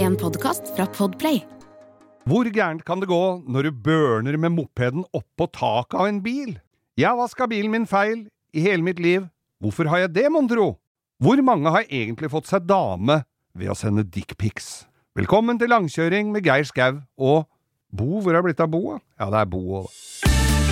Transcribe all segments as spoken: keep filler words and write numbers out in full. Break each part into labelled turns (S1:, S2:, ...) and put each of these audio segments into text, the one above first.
S1: En podcast fra Podplay.
S2: Hvor gærent kan det gå når du børner med mopeden opp på taket av en bil? Jeg har vasket bilen min feil i hele mitt liv. Hvorfor har jeg det, mon tro? Hvor mange har egentlig fått seg dame ved å sende dickpics? Velkommen til langkjøring med Geir Skau og Bo. Hvor er det blitt av Bo? Da? Ja, det er Bo også.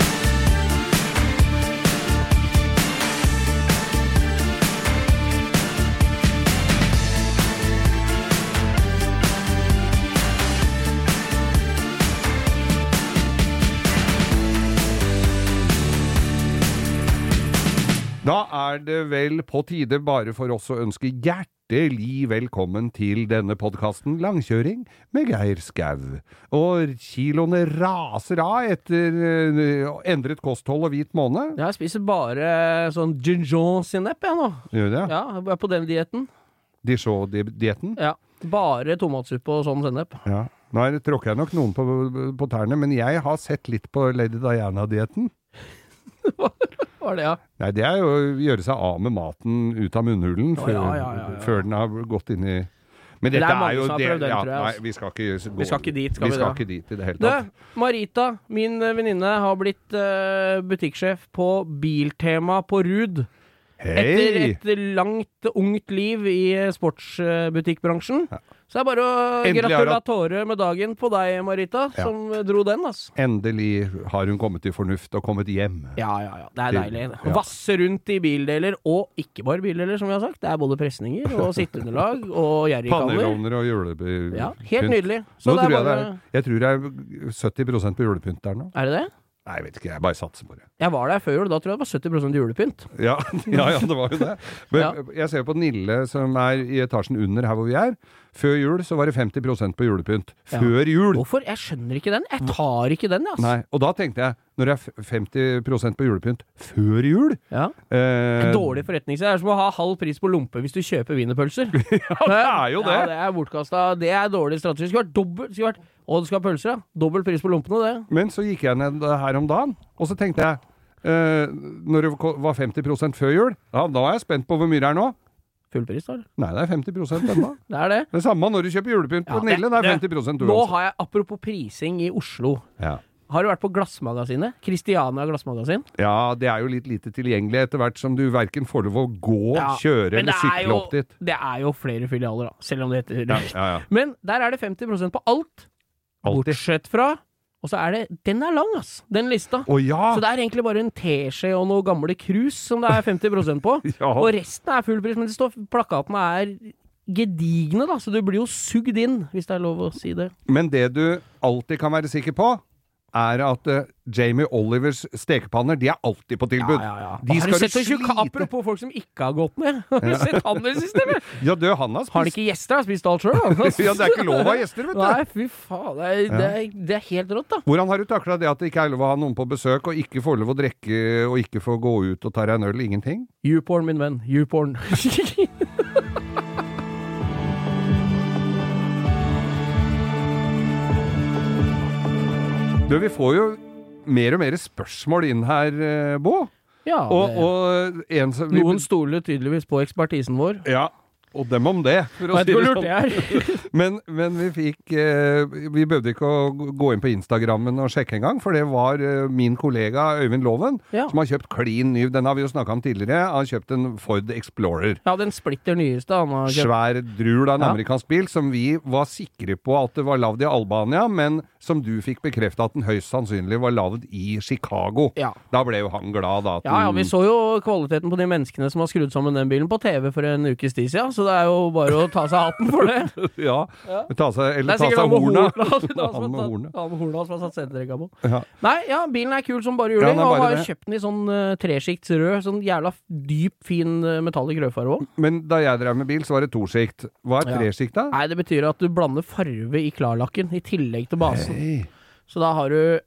S2: Da er det vel på tide bare for oss å ønske hjertelig velkommen til denne podcasten Langkjøring med Geir Skau. Og kiloene raser av etter uh, endret kosthold og hvit måned.
S3: Jeg spiser bare sånn Dijon-sinep jeg nå.
S2: Gjør det?
S3: Ja, jeg er på den dietten.
S2: Dijon-dietten?
S3: Ja, bare tomatsuppe og sånn sinep.
S2: Ja. Nå er, tråkker jeg nok noen på, på tærne, men jeg har sett litt på Lady Diana-dietten.
S3: Hva var det, ja?
S2: Nei, det er jo å gjøre seg av med maten ut av munnhulen
S3: oh,
S2: før,
S3: ja, ja, ja, ja.
S2: før den har gått inn i... Men dette
S3: det er,
S2: er,
S3: er
S2: jo det...
S3: den,
S2: ja,
S3: jeg,
S2: nei, vi skal ikke gå...
S3: Vi skal ikke dit, skal
S2: vi
S3: vi,
S2: skal
S3: da?
S2: ikke dit i det hele tatt.
S3: Du, Marita, min venninne, har blitt uh, butikksjef på Biltema på Rud.
S2: Hei!
S3: Etter et langt, ungt liv i sportsbutikkbransjen. Ja. Så det er bare å
S2: Endelig
S3: gratulatore med dagen på deg, Marita, ja. Som dro den, altså.
S2: Endelig har hun kommet til fornuft og kommet hjem.
S3: Ja, ja, ja. Det er deilig.
S2: Ja.
S3: Vasse rundt i bildeler, og ikke bare bildeler, som vi har sagt. Det er både presninger og sitteunderlag og jerrykaller.
S2: Pannerovner og julepynt.
S3: Ja, helt nydelig.
S2: Så nå det tror jeg, bare... det er, jeg tror det er sytti prosent på julepynt der nå.
S3: Er det det?
S2: Nei, jeg vet ikke, jeg bare satser på det.
S3: Jeg var der før jul, da tror jeg det var sytti prosent julepynt.
S2: Ja, ja, ja, det var jo det. Men
S3: ja.
S2: Jeg ser på Nille, som er i etasjen under her hvor vi er. Før jul så var det femti prosent på julepynt. Før ja. Jul!
S3: Hvorfor? Jeg skjønner ikke den. Jeg tar ikke den, altså.
S2: Nei, og da tenkte jeg, når det er femti prosent på julepynt før jul...
S3: Ja.
S2: Eh,
S3: en dårlig forretning. Det er som å ha halv pris på lompe hvis du kjøper wienerpølser.
S2: Ja, det er jo det.
S3: Ja, det er bortkastet. Det er dårlig strategi. Det skulle vært dobbelt... Det skulle vært... Å, du skal ha pølser, ja. Dobbelt pris på lompene, det.
S2: Men så gikk jeg ned her om dagen, og så tenkte jeg, eh, når det var femti prosent før jul, ja, da er jeg spent på hvor mye det er nå.
S3: Full pris, da?
S2: Nei, det er femti prosent ennå.
S3: Det er det.
S2: Det samme når du kjøper julepynt på ja, Nille, det er femti prosent uansett.
S3: Nå har jeg, apropos prising i Oslo.
S2: Ja.
S3: Har du vært på Glassmagasinet? Christiania Glassmagasin?
S2: Ja, det er jo litt lite tilgjengelig etter hvert som du hverken får lov å gå,
S3: ja,
S2: kjøre eller sykle
S3: jo,
S2: opp dit.
S3: Det er jo flere filialer da, selv om det heter
S2: ja, ja, ja.
S3: Men der er det femti prosent på alt.
S2: Altid.
S3: Bortsett fra, og så er det, den er lang ass, den lista.
S2: Oh, ja.
S3: Så det er egentlig bare en teskje og noe gamle krus som det er femti prosent på. Ja. Og resten er full pris, men det står, plakatene er gedigne da, så du blir jo sugd inn, hvis det er lov å si det.
S2: Men det du alltid kan være sikker på, er at uh, Jamie Olivers stekepanner, de er alltid på tilbud.
S3: Ja, ja, ja.
S2: De skal
S3: har du sett
S2: du slite...
S3: Apropos folk som ikke har gått ned. Har du sett han i systemet?
S2: Ja, du, han har spist...
S3: Har han ikke gjester? Han har spist alt selv.
S2: Ja, det er ikke lov å ha gjester, vet du.
S3: Nei, fy faen. Det er, det er, det er helt rått, da.
S2: Hvordan har du taklet det at det ikke er lov å ha noen på besøk, og ikke får lov å drikke, og ikke får gå ut og ta deg en øl? Ingenting?
S3: YouPorn, min venn. YouPorn.
S2: Du, vi får jo mer og mer spørsmål inn her, Bo.
S3: Ja,
S2: og, og en som, vi,
S3: noen stoler tydeligvis på ekspertisen vår.
S2: Ja, og dem om det. For å
S3: si det sånn.
S2: men, men vi fikk eh, vi behøvde ikke å gå inn på Instagrammen og sjekke en gang, for det var eh, min kollega Øyvind Loven, ja. Som har kjøpt klin ny. Den har vi jo snakket om tidligere. Han har kjøpt en Ford Explorer.
S3: Ja, den splitter nyeste. Han har kjøpt...
S2: Svær drul av en
S3: ja.
S2: Amerikansk bil, som vi var sikre på at det var lavd i Albania, men som du fikk bekreftet at den høyst sannsynlig var lavd i Chicago.
S3: Ja.
S2: Da ble jo han glad da.
S3: Ja, ja, vi så jo kvaliteten på de menneskene som har skrudd sammen den bilen på T V for en ukes tid siden, så det er jo bare å ta seg hatten for det.
S2: Ja, ja. Ta seg, eller ta seg horna.
S3: Han med horna. Han med horna som har satt setedrekka på. Ja. Nei, ja, bilen er kul som bare juling.
S2: Ja,
S3: han har jo
S2: det.
S3: kjøpt den i sånn uh, tresikts rød, sånn jævla dyp, fin uh, metallic rødfarve også.
S2: Men da jeg drev med bil, så var det toskikt. Hva er tresikt da?
S3: Nei, det betyr at du blander farve i klarlakken i tillegg til basen.
S2: Hey.
S3: Så da har du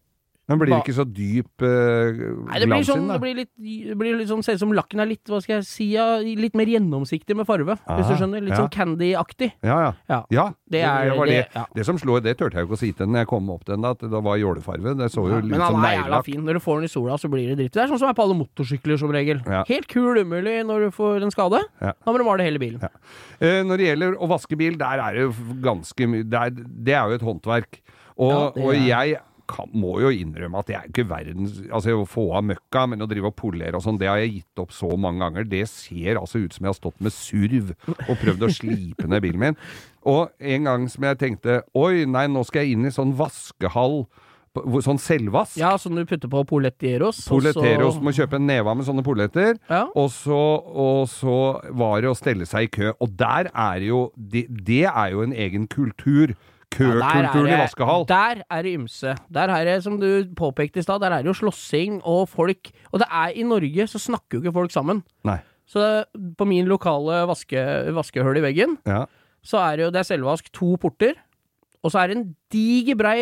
S2: Men blir det ikke så dyp uh,
S3: Nei, det blir
S2: glans
S3: sånn,
S2: inn, da?
S3: det blir litt, det blir litt sånn, ser ut som lakken er litt, hva skal jeg si, ja, litt mer gjennomsiktig med farve,
S2: Aha,
S3: hvis du skjønner. Litt
S2: ja.
S3: sånn candy-aktig.
S2: Ja, ja.
S3: Ja,
S2: ja
S3: det, er,
S2: det, var det,
S3: det, ja.
S2: det som slår, det tørte jeg jo ikke å si til den når jeg kom opp til den, at det var jålefarve. Det så jo
S3: Ja,
S2: litt
S3: men han
S2: som
S3: er jævla
S2: neglelakk.
S3: fin. Når du får den i sola, så blir det dritt. Det er sånn som er på alle motorsykler som regel.
S2: Ja.
S3: Helt kul umulig når du får en skade.
S2: Ja.
S3: Da må du male hele bilen.
S2: Ja. Eh, når det gjelder å vaske bil, der er det jo ganske mye, det, det er jo et håndverk. Og,
S3: Ja, det er-
S2: og jeg kan, må jo innrømme at jeg er ikke verdens, altså å få av møkka, men å drive og polere og sånn, det har jeg gitt opp så mange ganger. Det ser altså ut som jeg har stått med surv og prøvd å slipe ned bilen min. Og en gang som jeg tenkte, oi, nei, nå skal jeg inn i sånn vaskehall, sånn selvvask.
S3: Ja, som du putter på Poletteros.
S2: Poletteros,
S3: så...
S2: må kjøpe en neva med sånne poletter,
S3: Ja.
S2: og, så, og så var det å stelle seg i kø. Og der er jo, det, det er jo en egen kultur. Køkulturen
S3: ja,
S2: i vaskehall.
S3: Der er det ymse. Der er det, som du påpekte i stad, der er det jo slåssing og folk. Og det er i Norge så snakker jo ikke folk sammen.
S2: Nei.
S3: Så på min lokale vaske, vaskehull i veggen,
S2: Ja.
S3: så er det jo, det er selvvask, to porter. Og så er det en diger brei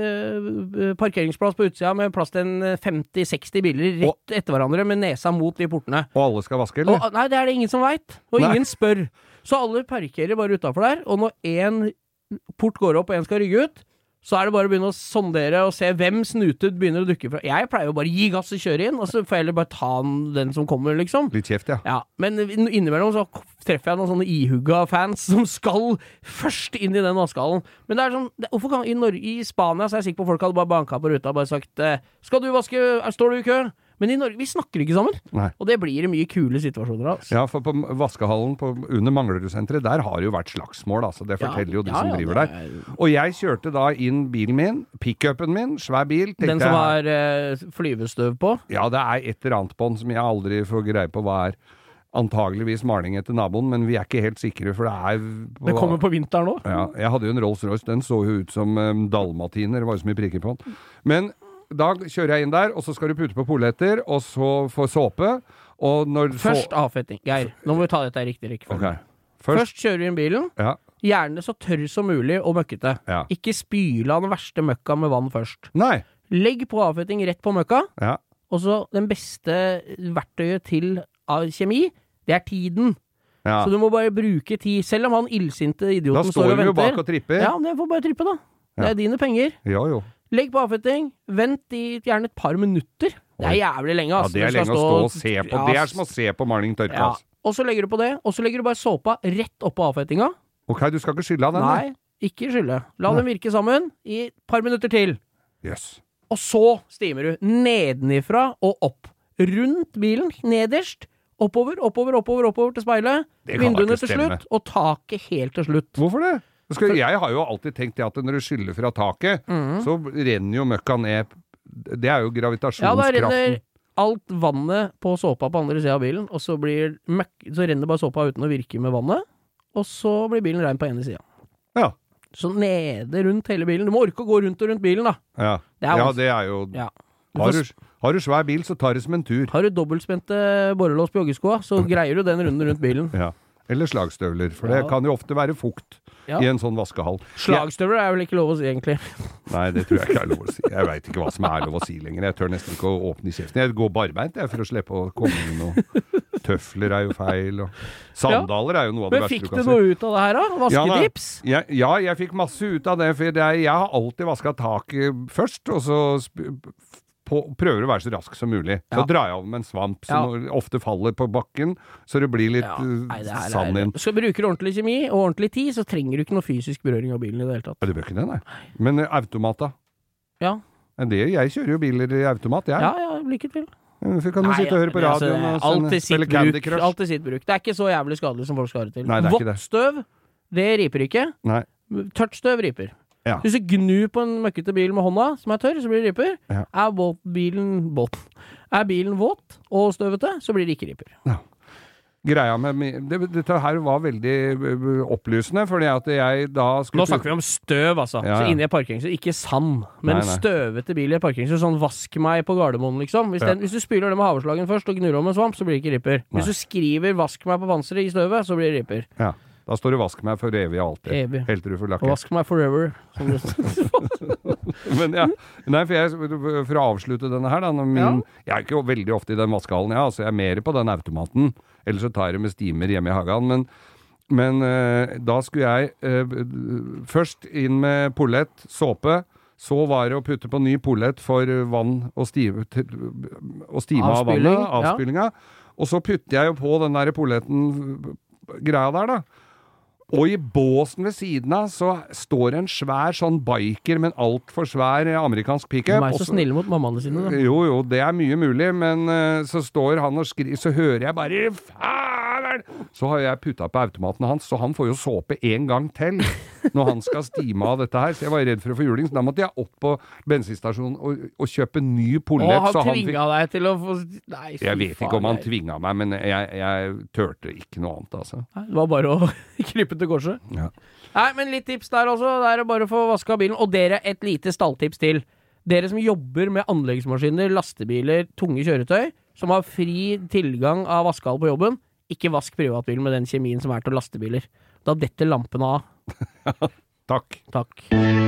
S3: øh, parkeringsplass på utsida med plass til en femti seksti biler rett
S2: Og-
S3: etter hverandre med nesa mot de portene.
S2: Og alle skal vaske, eller?
S3: Og, nei, det er det ingen som veit. Og
S2: Nei.
S3: ingen spør. Så alle parkerer bare utafor der, og når én port går opp og én skal rygge ut, så er det bare å begynne å sondere og se hvem snutet begynner å dukke fra. Jeg pleier jo bare å gi gass og kjøre inn, og så får jeg heller bare ta den som kommer, liksom.
S2: Litt kjeft, ja.
S3: Ja, men innimellom så treffer jeg noen sånne ihugga fans som skal først inn i den vaskehallen. Men det er sånn, det, hvorfor kan i, Norge, i Spania så er jeg sikker på folk hadde bare banka på ruta og bare sagt eh, skal du vaske, står du i kø? Men i Norge, vi snakker ikke sammen.
S2: Nei.
S3: Og det blir mye kule situasjoner av.
S2: Ja, for på vaskehallen på, under Manglerudsenteret, der har det jo vært slagsmål, altså. Det forteller jo de
S3: ja,
S2: som
S3: ja,
S2: driver
S3: det
S2: der.
S3: er-
S2: Og jeg kjørte da inn bilen min, pick-upen min, svær bil. tenkte
S3: Den som
S2: jeg,
S3: har eh, flyvestøv på.
S2: Ja, det er et eller annet på den som jeg aldri får greie på hva er. Antageligvis maling etter naboen, men vi er ikke helt sikre, for det er på,
S3: Det kommer på vinteren nå.
S2: Ja, jeg hadde jo en Rolls-Royce, den så jo ut som um, dalmatiner, det var jo så mye prikker på den. Men da kjører jeg inn der, og så skal du putte på poletter, og så få såpe, og når
S3: Først avfetting. Geir, nå må vi ta dette i riktig rekkefølge.
S2: Ok. Først,
S3: Først kjører du inn bilen,
S2: ja,
S3: gjerne så tørr som mulig og møkkete.
S2: Ja.
S3: Ikke spyle av den verste møkka med vann først.
S2: nei,
S3: Legg på avfetting rett på møkka,
S2: ja,
S3: og så den beste verktøyet til av kjemi, det er tiden.
S2: ja.
S3: Så du må bare bruke tid, selv om han illsinte
S2: Da
S3: idioten
S2: står
S3: står og
S2: vi jo
S3: venter.
S2: bak og tripper.
S3: Ja, men jeg får bare trippe da. Det
S2: Ja.
S3: er dine penger.
S2: Jo, jo.
S3: Legg på avfetting, vent i gjerne et par minutter. Det er jævlig lenge,
S2: Ja,
S3: ass.
S2: det er
S3: Du skal
S2: lenge å stå og se på.
S3: Ja,
S2: Det er som å se på maling tørke,
S3: ja.
S2: altså.
S3: Og så legger du på det, og så legger du bare såpa rett oppå avfettinga.
S2: Ok, du skal ikke skylle av den?
S3: Nei, ikke skylle. La
S2: Nei.
S3: dem virke sammen i et par minutter til.
S2: Jøss.
S3: Og så stimer du nedenifra og opp. Rundt bilen, nederst. Oppover, oppover, oppover, oppover til speilet.
S2: Det kan da
S3: Vinduene
S2: ikke
S3: til
S2: stemme.
S3: slutt, og taket helt til slutt.
S2: Hvorfor det? Skal, jeg har jo alltid tenkt det at når du skyller fra taket,
S3: Mhm.
S2: så renner jo møkka ned. Det er jo
S3: Ja, da
S2: gravitasjonskraften.
S3: renner alt vannet på såpa på andre siden av bilen, og så, blir møkk, så renner bare såpa uten å virke med vannet, og så blir bilen rein på ene siden.
S2: Ja.
S3: Så nede rundt hele bilen. Du må orke å gå rundt og rundt bilen, da.
S2: Ja.
S3: Det er
S2: ja,
S3: vanskelig.
S2: det er jo
S3: Ja. Du
S2: har,
S3: får
S2: du, har du svær bil, så tar det som en tur.
S3: Har du dobbeltspente borrelås på joggeskoa, så greier du den runden rundt bilen.
S2: Ja. Eller slagstøvler, for
S3: Ja.
S2: det kan jo ofte være fukt
S3: Ja.
S2: i en sånn vaskehall.
S3: Slagstøvler er vel ikke lov å si, egentlig.
S2: Nei, det tror jeg ikke er lov å si. Jeg veit ikke hva som er lov å si lenger. Jeg tør nesten ikke å åpne kjeften. Jeg går barbeint jeg, for å slippe å komme inn. Og tøfler er jo feil. Og sandaler er jo noe av det
S3: Men
S2: verste
S3: fikk
S2: du
S3: du
S2: kan si.
S3: noe ut av det her, da?
S2: Ja, da.
S3: Vasketips?
S2: Ja, ja, jeg fikk masse ut av det. For det er, jeg har alltid vaska taket først, og så sp på, prøver å være så rask som mulig. Så
S3: Ja.
S2: drar jeg av med en svamp som ofte faller på bakken, så det blir litt
S3: Ja.
S2: uh,
S3: Nei, det her
S2: sand
S3: er,
S2: inn.
S3: skal du bruke ordentlig kjemi og ordentlig tid, så trenger du ikke noe fysisk berøring av bilen i det hele tatt.
S2: Ja, du bør ikke det, nei. Men uh, automat, da?
S3: Ja,
S2: Men Det, jeg kjører jo biler i automat, jeg.
S3: ja, ja lykke til.
S2: Så kan du
S3: Nei,
S2: sitte og høre på
S3: det er altså-
S2: radioen og
S3: alt
S2: sende,
S3: til sitt
S2: spille Candy
S3: bruk,
S2: Crush.
S3: alt til sitt bruk. Det er ikke så jævlig skadelig som folk skal ha det til.
S2: Nei, det er ikke det.
S3: Vått støv, det riper ikke.
S2: Nei.
S3: Tørt støv riper.
S2: Ja.
S3: Hvis du gnur på en møkkete bil med hånda, som er tørr, så blir det riper.
S2: Ja.
S3: Er våt bilen våt? Er bilen våt og støvete, så blir det ikke riper.
S2: Ja. Greia med mi- det, Dette her var veldig uh, opplysende, fordi at jeg da skulle
S3: Nå snakker vi om støv, altså.
S2: Ja, ja.
S3: Så inni et parkeringshus. Ikke sand, men
S2: Nei, nei.
S3: støvete bil i et parkeringshus. Sånn vask meg på Gardermoen, liksom. Hvis,
S2: Ja.
S3: den, hvis du spyler det med haveslagen først og gnur om med svamp, så blir det ikke ripper.
S2: Nei.
S3: Hvis du skriver 'vask meg på panseret' i støvet, så blir det ripper.
S2: Ja. Da står det vask meg for evig og alltid.
S3: Evig.
S2: Helt til du får
S3: Og
S2: lakke.
S3: vask meg forever. Som det
S2: Men ja, nei, for jeg, for å avslutte denne her da, når min,
S3: Ja.
S2: jeg er ikke veldig ofte i den vaskehallen, ja, altså jeg er mer på den automaten, eller så tar jeg med stimer hjemme i hagen, men, men eh, da skulle jeg eh, først inn med polett, såpe, så var det å putte på ny polett for vann og stive, til, og stime av
S3: Avspyling,
S2: vannet,
S3: ja.
S2: avspylinga, og så putter jeg jo på den der poletten greia der da, og i båsen ved siden av så står en svær sånn biker med en alt for svær amerikansk pick-up.
S3: De er
S2: og
S3: så snille mot mammaene sine, da.
S2: Jo, jo, det er mye mulig, men uh, så står han og skriver, så hører jeg bare faen! Så har jeg puttet på automaten hans, så han får jo såpe en gang til når han skal stime av dette her. Så jeg var redd for å få juling, så da måtte jeg opp på bensinstasjonen og, og kjøpe ny polett.
S3: Og han
S2: så han
S3: tvinga
S2: fikk...
S3: deg til å få Nei, fy
S2: Jeg vet ikke
S3: faen,
S2: om han
S3: jeg-
S2: tvinga meg, men jeg, jeg tørte ikke noe annet, altså.
S3: Nei, Det var bare å klippe til korset.
S2: Ja.
S3: Nei, men litt tips der også. Det er bare å få vaska bilen. Og dere, et lite stalltips til. Dere som jobber med anleggsmaskiner, lastebiler, tunge kjøretøy, som har fri tilgang av vaskehall på jobben, ikke vask privatbilen med den kjemien som er til lastebiler. Da detter lampene av.
S2: Takk.
S3: Takk.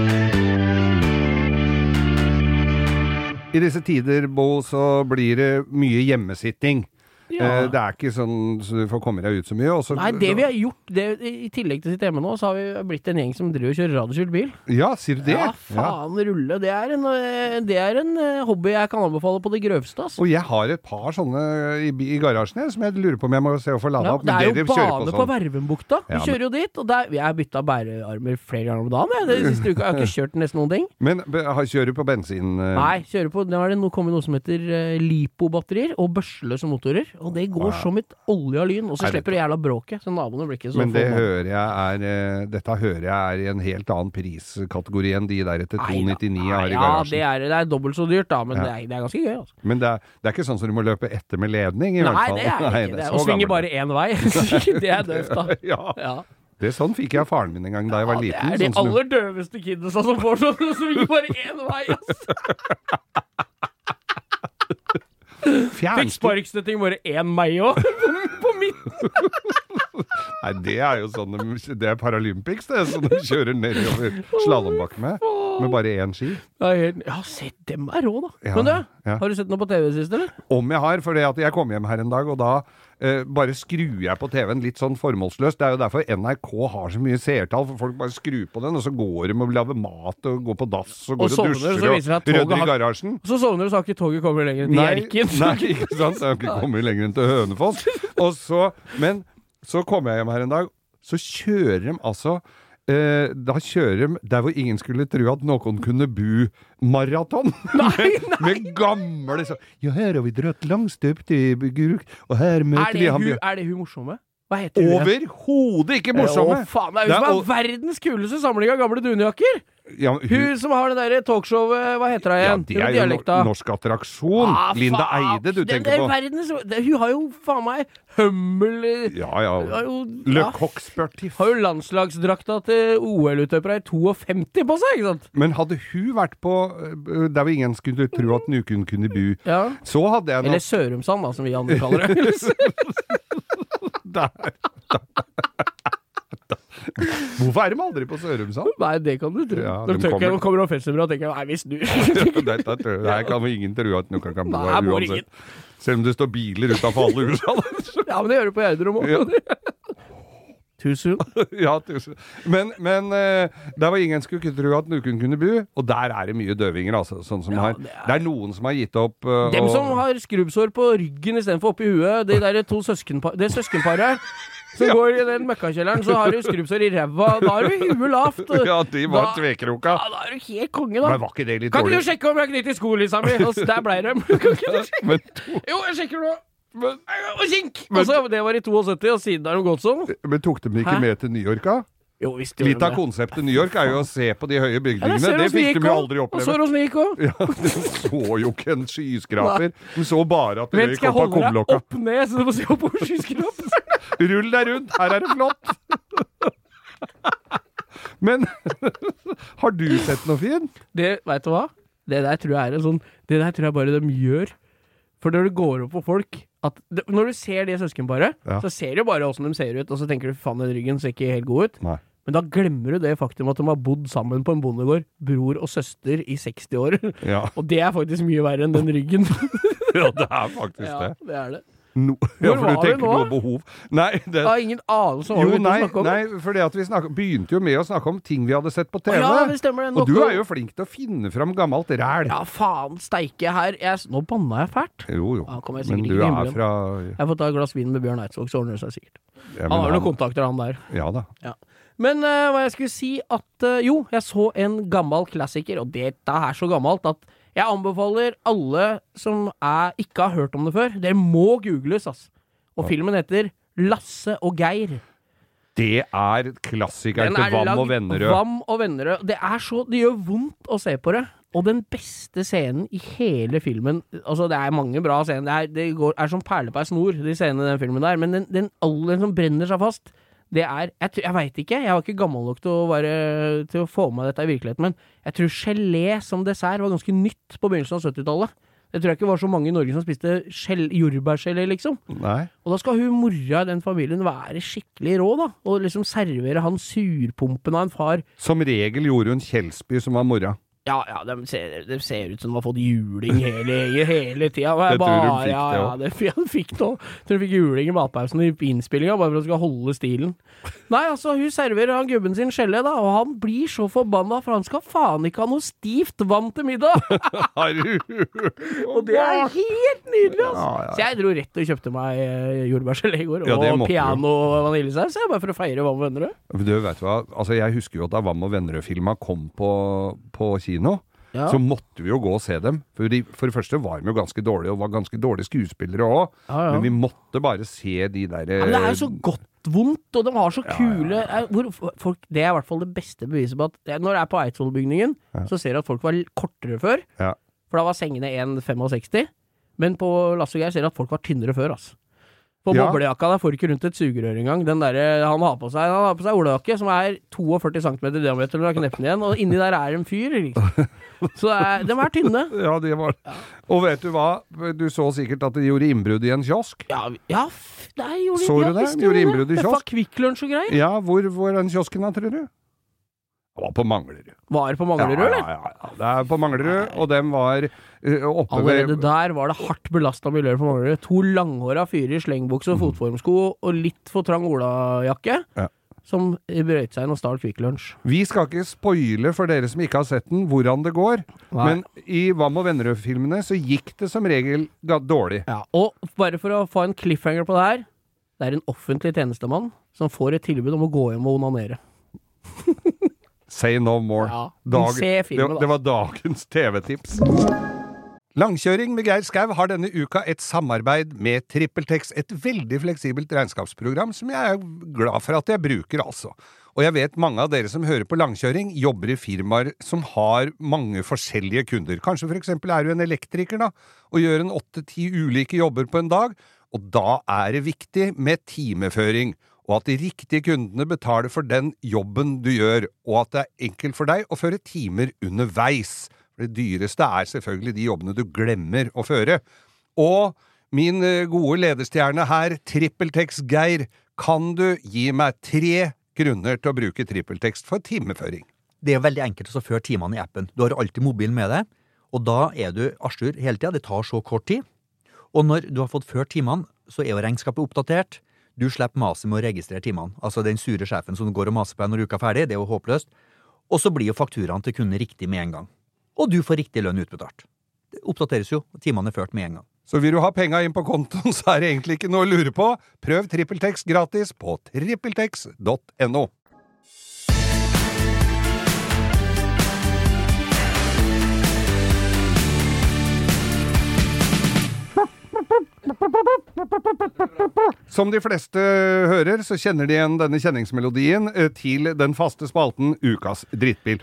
S2: I disse tider, Bo, så blir det mye hjemmesitting.
S3: Ja.
S2: Eh, det er ikke sånn så du får komme deg ut så mye. Og så,
S3: Nei, det vi har gjort, det, i tillegg til sitt hjemme nå, så har vi blitt en gjeng som driver og kjører radiokjørt bil.
S2: Ja, sier du det?
S3: Ja, faen rulle. Det er en, eh, det er en eh, hobby jeg kan anbefale på det grøvste, altså.
S2: Og jeg har et par sånne i, i garasjen her, som jeg lurer på om jeg må se å få lada
S3: Ja,
S2: opp.
S3: det
S2: men
S3: er jo
S2: dere kjører
S3: bane på,
S2: sånn.
S3: Vervenbukta. Vi
S2: Ja, men-
S3: kjører jo dit, og der, jeg har bytta bærearmer flere ganger om dagen. Jeg. Det siste uka jeg har ikke kjørt nesten noen ting.
S2: Men be- har- kjører du på bensin? eh?
S3: Nei, kjører på, nå er det noe, kommet noe som heter uh, Lipo-batterier og børseløse motorer. Og det går
S2: Ja.
S3: som et olje og lyn, og så
S2: Er det-
S3: slipper du jævla bråket. Så naboene blir ikke så
S2: Men det
S3: forbanna.
S2: hører jeg er eh, Dette hører jeg er i en helt annen priskategori enn de der til to
S3: Nei da.
S2: nittini jeg har i
S3: Ja,
S2: garasjen.
S3: det er, det er dobbelt så dyrt, da, men
S2: Ja.
S3: det, er, det er ganske gøy, altså.
S2: Men det er, det er ikke sånn som du må løpe etter med ledning, i
S3: Nei,
S2: hvert fall.
S3: det er det
S2: Nei,
S3: ikke. Det er,
S2: så
S3: og svinger
S2: gammel.
S3: bare én vei. det er døvt, da.
S2: Ja,
S3: Ja.
S2: det er sånn fikk jeg av faren min en gang da jeg var
S3: Ja,
S2: liten.
S3: det er de
S2: sånn som-
S3: aller døveste kidsa som får sånn, som svinger bare én vei, altså.
S2: Fjernstyrt.
S3: Fikk sparkstøtting bare én meg òg, på midten.
S2: Nei, det er jo sånn de- Det er Paralympics, det, som de kjører nedover slalåmbakken med. Med bare én ski.
S3: Ja, jeg jeg har sett dem er rå, da.
S2: Ja,
S3: Men du,
S2: ja.
S3: har du sett noe på T V sist, eller?
S2: Om jeg har, for det at jeg kom hjem her en dag, og da eh, bare skrur jeg på T V-en litt sånn formålsløst. Det er jo derfor N R K har så mye seertall, for folk bare skrur på den, og så går de og lager mat, og går på dass, og går
S3: Og
S2: og,
S3: sovner,
S2: dusjer,
S3: så viser det
S2: og
S3: at toget
S2: rydder i
S3: har-
S2: garasjen.
S3: Så sovner du, så har ikke toget kommet lenger enn til
S2: Nei,
S3: Hjerkinn.
S2: nei, ikke sant? Jeg har ikke kommet lenger enn til Hønefoss. Og så, men så kommer jeg hjem her en dag, så kjører de altså eh, da kjører de der hvor ingen skulle tro at noen kunne bu maraton.
S3: Nei,
S2: med, med gamle så, ja, her har vi dratt langstøpt i Guruk, og her
S3: Er
S2: møter
S3: det,
S2: vi han
S3: hun,
S2: Bjørn.
S3: er det hun morsomme? Hva heter hun?
S2: Overhodet ikke morsomme!
S3: Å, faen, det er hun
S2: Det er
S3: som
S2: o-
S3: er verdens kuleste samling av gamle dunjakker!
S2: Ja, hun,
S3: Hun som har det derre talkshowet, hva heter det
S2: ja,
S3: igjen?
S2: det
S3: Hun med
S2: er jo
S3: dialekta.
S2: no- norsk attraksjon.
S3: Ah,
S2: Linda
S3: faen.
S2: Eide du
S3: Det- det
S2: tenker
S3: er
S2: på.
S3: Verdens, det, hun har jo faen meg Hummel
S2: Ja, ja.
S3: har jo,
S2: Le
S3: ja,
S2: Coq Sportif.
S3: har jo landslagsdrakta til O L-utøvere i femtito på seg, ikke sant?
S2: Men hadde hun vært på øh, der hvor ingen skulle tro at Nukun kunne bu,
S3: Ja.
S2: så hadde jeg
S3: Eller
S2: nok
S3: Sørumsand, da, som vi andre kaller det.
S2: der, da, da. Hvorfor er de aldri på Sørumsand?
S3: Nei, det kan du tro.
S2: Ja,
S3: Når
S2: de
S3: tøkker
S2: kommer-
S3: kommer, kommer og fester og tenker jeg, nei, hvis du
S2: Dette tror jeg- Her kan jo ingen tro at Nukun kan bo
S3: Nei,
S2: her
S3: bor
S2: uansett.
S3: ingen.
S2: Selv om det står biler utenfor alle husene.
S3: Ja, men det gjør du på Gjerdrum òg.
S2: Ja.
S3: Too soon.
S2: Ja, tusen. Men, men eh, der var ingen skulle ikke tro at Nukun kunne bu, og der er det mye døvinger, altså. Sånn som
S3: Ja,
S2: har,
S3: det er-
S2: det er noen som har gitt opp. eh,
S3: Dem
S2: og-
S3: som har skrubbsår på ryggen istedenfor oppi huet, de der to søskenpar, det søskenparet her, som går i den møkkakjelleren, så har du skrubbsår i ræva, da er du huet lavt. og-
S2: Ja, de var
S3: da-
S2: tvekroka.
S3: Ja, da er du helt konge, da.
S2: Men var ikke det litt
S3: Kan ikke
S2: dårlig?
S3: du sjekke om jeg knytter skolissa mi? Og s- der ble de. Kan ikke du sjekke?
S2: Men,
S3: Jo, jeg sjekker nå.
S2: men,
S3: Og kink!
S2: Men-
S3: Og så, det var i syttito, og siden har de gått sånn.
S2: men tok de ikke
S3: Hæ?
S2: med til New York, da?
S3: Jo, visst gjorde
S2: Litt
S3: de
S2: av
S3: det.
S2: konseptet New York er jo å se på de høye
S3: Ja,
S2: bygningene.
S3: ser
S2: det
S3: hvordan
S2: fikk
S3: gikk
S2: de jo
S3: også.
S2: aldri
S3: Og så
S2: oppleve.
S3: hvordan det gikk òg.
S2: Ja, De så jo ikke en skyskraper. De så bare at det
S3: Vent,
S2: røyk
S3: skal jeg
S2: opp av
S3: holde deg
S2: kumlokka.
S3: opp ned, så du må se opp på skyskraperen?
S2: Rull deg rundt, her er det flott! Men har du sett noe fint?
S3: Det, vet du hva? Det der tror jeg er en sånn Det der tror jeg bare de gjør. For når det går opp for folk at det, når du ser det søskenparet,
S2: Ja.
S3: så ser du bare hvordan de ser ut, og så tenker du faen, den ryggen ser ikke helt god ut.
S2: Nei.
S3: Men da glemmer du det faktum at de har bodd sammen på en bondegård, bror og søster, i seksti år.
S2: Ja.
S3: Og det er faktisk mye verre enn den ryggen.
S2: Ja, det er faktisk
S3: Ja,
S2: det.
S3: det er det.
S2: No, ja, for
S3: var
S2: du
S3: vi
S2: tenker
S3: nå?
S2: noe behov. Nei, det,
S3: Jeg har ingen anelse om hva
S2: jo,
S3: vi
S2: nei,
S3: snakke om.
S2: nei, fordi at vi snakket, begynte jo med å snakke om ting vi hadde sett på T V.
S3: Å, ja, det stemmer det.
S2: Og du
S3: Noe-
S2: er jo flink til å finne fram gammelt ræl.
S3: Ja, faen, steike her. Jeg, nå banna jeg fælt.
S2: Jo, jo.
S3: Ja, kommer jeg
S2: Men
S3: sikkert
S2: du
S3: ikke til
S2: er
S3: himmelen.
S2: fra
S3: Jeg får ta et glass vin med Bjørn Eidsvåg, så ordner det seg sikkert.
S2: ja,
S3: Han
S2: men
S3: har jo noen kontakter, han der.
S2: Ja da.
S3: Ja. Men eh, hva jeg skulle si at eh, jo, jeg så en gammel klassiker, og dette er så gammelt at jeg anbefaler alle som er, ikke har hørt om det før, dere må googles, ass. Og filmen heter Lasse og Geir.
S2: Det er klassikeren
S3: Den
S2: til
S3: er
S2: Vam og
S3: lagd-
S2: Vennerød.
S3: Vam og Vennerød. Det er så, det gjør vondt å se på det. Og den beste scenen i hele filmen, altså det er mange bra scener, det er, det går, er som perle på ei snor, de scenene i den filmen der, men den, den aller som brenner seg fast, det er, jeg, tror- jeg vet ikke, jeg var ikke gammel nok til å, være, til å få med dette i virkeligheten, men jeg tror gelé som dessert var ganske nytt på begynnelsen av syttitallet. Det tror jeg ikke var så mange i Norge som spiste gel- jordbærgelé, liksom.
S2: Nei.
S3: Og da skal hun mora i den familien være skikkelig rå, da. Og liksom servere han surpumpen av en far.
S2: Som regel gjorde hun Kjelsby, som var mora.
S3: Ja, ja, de ser, de ser ut som de har fått juling hele, hele tida.
S2: Det tror
S3: bare,
S2: du fikk
S3: ja,
S2: det
S3: ja,
S2: også.
S3: det, ja, de fikk noe. Tror de fikk juling i matpausen i innspillinga, bare for at de skal holde stilen. Nei, altså, hun serverer han gubben sin skjelle, da, og han blir så forbanna, for han skal faen ikke ha noe stivt vann til middag! Og det er helt nydelig, altså!
S2: Ja, ja.
S3: Så jeg dro rett og kjøpte meg eh, jordbærgelé i går,
S2: Ja, det
S3: og
S2: måtte du.
S3: piano og vaniljesaus, bare for å feire Vam og Vennerød.
S2: Du vet hva, altså jeg husker jo at da Vam og Vennerød-filma kom på, på kino,
S3: Ja.
S2: så måtte vi jo gå og se dem. For, de, for det første var de jo ganske dårlige, og var ganske dårlige skuespillere også.
S3: Ja, ja.
S2: Men vi måtte bare se de der...
S3: Ja, men det er jo så godt vondt, og de har så kule eh, hvor, folk, Det er i hvert fall det beste beviset på at det, når det er på Eidsvollbygningen, så ser du at folk var l- kortere før.
S2: Ja.
S3: For da var sengene en komma femtifem. Men på Lasse og Geir ser du at folk var tynnere før, altså. På
S2: Ja.
S3: boblejakka der får du ikke rundt et sugerør engang. Den der, han har på seg Han har på seg olajakke som er førti to centimeter i diameter når du har kneppen igjen, og inni der er en fyr, liksom. Så det er, de er tynne.
S2: Ja, det var... Og vet du hva? Du så sikkert at de gjorde innbrudd i en kiosk.
S3: Ja, ja f- nei, gjorde
S2: Så
S3: ja,
S2: du det?
S3: visst
S2: Gjorde
S3: gjorde
S2: innbrudd i
S3: det. Det
S2: kiosk?
S3: var Kvikk Lunsj og greier.
S2: Ja, hvor var den kiosken da, tror du? Det var på Manglerud.
S3: Var det på Manglerud,
S2: ja,
S3: eller?
S2: ja, ja, ja. Det er på Manglerud, og dem var uh, oppe
S3: Allerede
S2: ved...
S3: der var det hardt belasta miljøer på Manglerud. To langhåra fyrer i slengbukse og fotformsko og litt for trang olajakke,
S2: Ja.
S3: som brøyt seg inn og stal Kvikk Lunsj.
S2: Vi skal ikke spoile for dere som ikke har sett den, hvordan det går.
S3: Nei.
S2: Men i Vam og Vennerød-filmene så gikk det som regel ga- dårlig.
S3: Ja, og bare for å få en cliffhanger på det her, det er en offentlig tjenestemann som får et tilbud om å gå hjem og onanere.
S2: Say no more.
S3: Ja,
S2: Dag,
S3: se filmen,
S2: det, det var dagens T V-tips. Langkjøring med Geir Skau har denne uka et samarbeid med TrippelTex, et veldig fleksibelt regnskapsprogram som jeg er glad for at jeg bruker, altså. Og jeg vet mange av dere som hører på langkjøring jobber i firmaer som har mange forskjellige kunder. Kanskje for eksempel er du en elektriker da, og gjør en åtte-ti ulike jobber på en dag, og da er det viktig med timeføring, og at de riktige kundene betaler for den jobben du gjør, og at det er enkelt for deg å føre timer underveis. Det dyreste er selvfølgelig de jobbene du glemmer å føre. Og min eh, gode lederstjerne her, TrippelTex Geir, kan du gi meg tre grunner til å bruke TrippelTex for timeføring?
S1: Det er veldig enkelt å føre timene i appen. Du har alltid mobilen med deg, og da er du arsur hele tida. Det tar så kort tid. Og når du har fått ført timene, så er jo regnskapet oppdatert. Du slipper maset med å registrere timene. Altså den sure sjefen som går og maser på deg når uka er ferdig, det er jo håpløst. Og så blir jo fakturaen til kunden riktig med en gang. Og du får riktig lønn utbetalt. Det oppdateres jo, og timene er ført med en gang.
S2: Så vil du ha penga inn på kontoen, så er det egentlig ikke noe å lure på. Prøv TrippelTex gratis på trippeltex punktum no. Som de fleste hører, så kjenner de igjen denne kjenningsmelodien eh, til den faste spalten Ukas drittbil.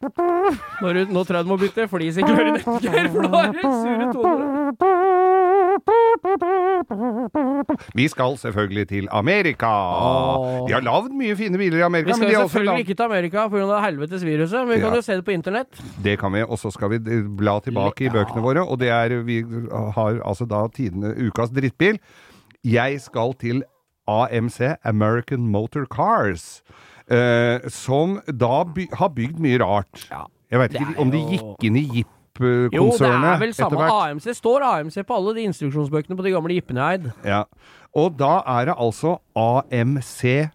S3: Nå, er du- nå tror jeg du må bytte flis i klarinetten, Geir, for nå er det sure toner.
S2: Vi skal selvfølgelig til Amerika.
S3: Åh.
S2: De har lavd mye fine biler i Amerika.
S3: Vi skal
S2: men de
S3: jo
S2: har også
S3: selvfølgelig
S2: lavd-
S3: ikke til Amerika på grunn av helvetes viruset, men vi kan
S2: Ja.
S3: jo se det på internett.
S2: Det kan vi, og så skal vi bla tilbake i bøkene våre, og det er, vi har altså da tidene, ukas drittbil. Jeg skal til A M C, American Motor Cars, eh, som da by, har bygd mye rart.
S3: Ja,
S2: Jeg vet
S3: det
S2: ikke
S3: er
S2: om de
S3: jo-
S2: gikk inn i Jeep
S3: Jo, det
S2: konsernet
S3: er vel
S2: etter
S3: samme
S2: hvert.
S3: A M C. Står A M C på alle de instruksjonsbøkene på de gamle jippene jeg eid.
S2: Ja. Og da er det altså A M C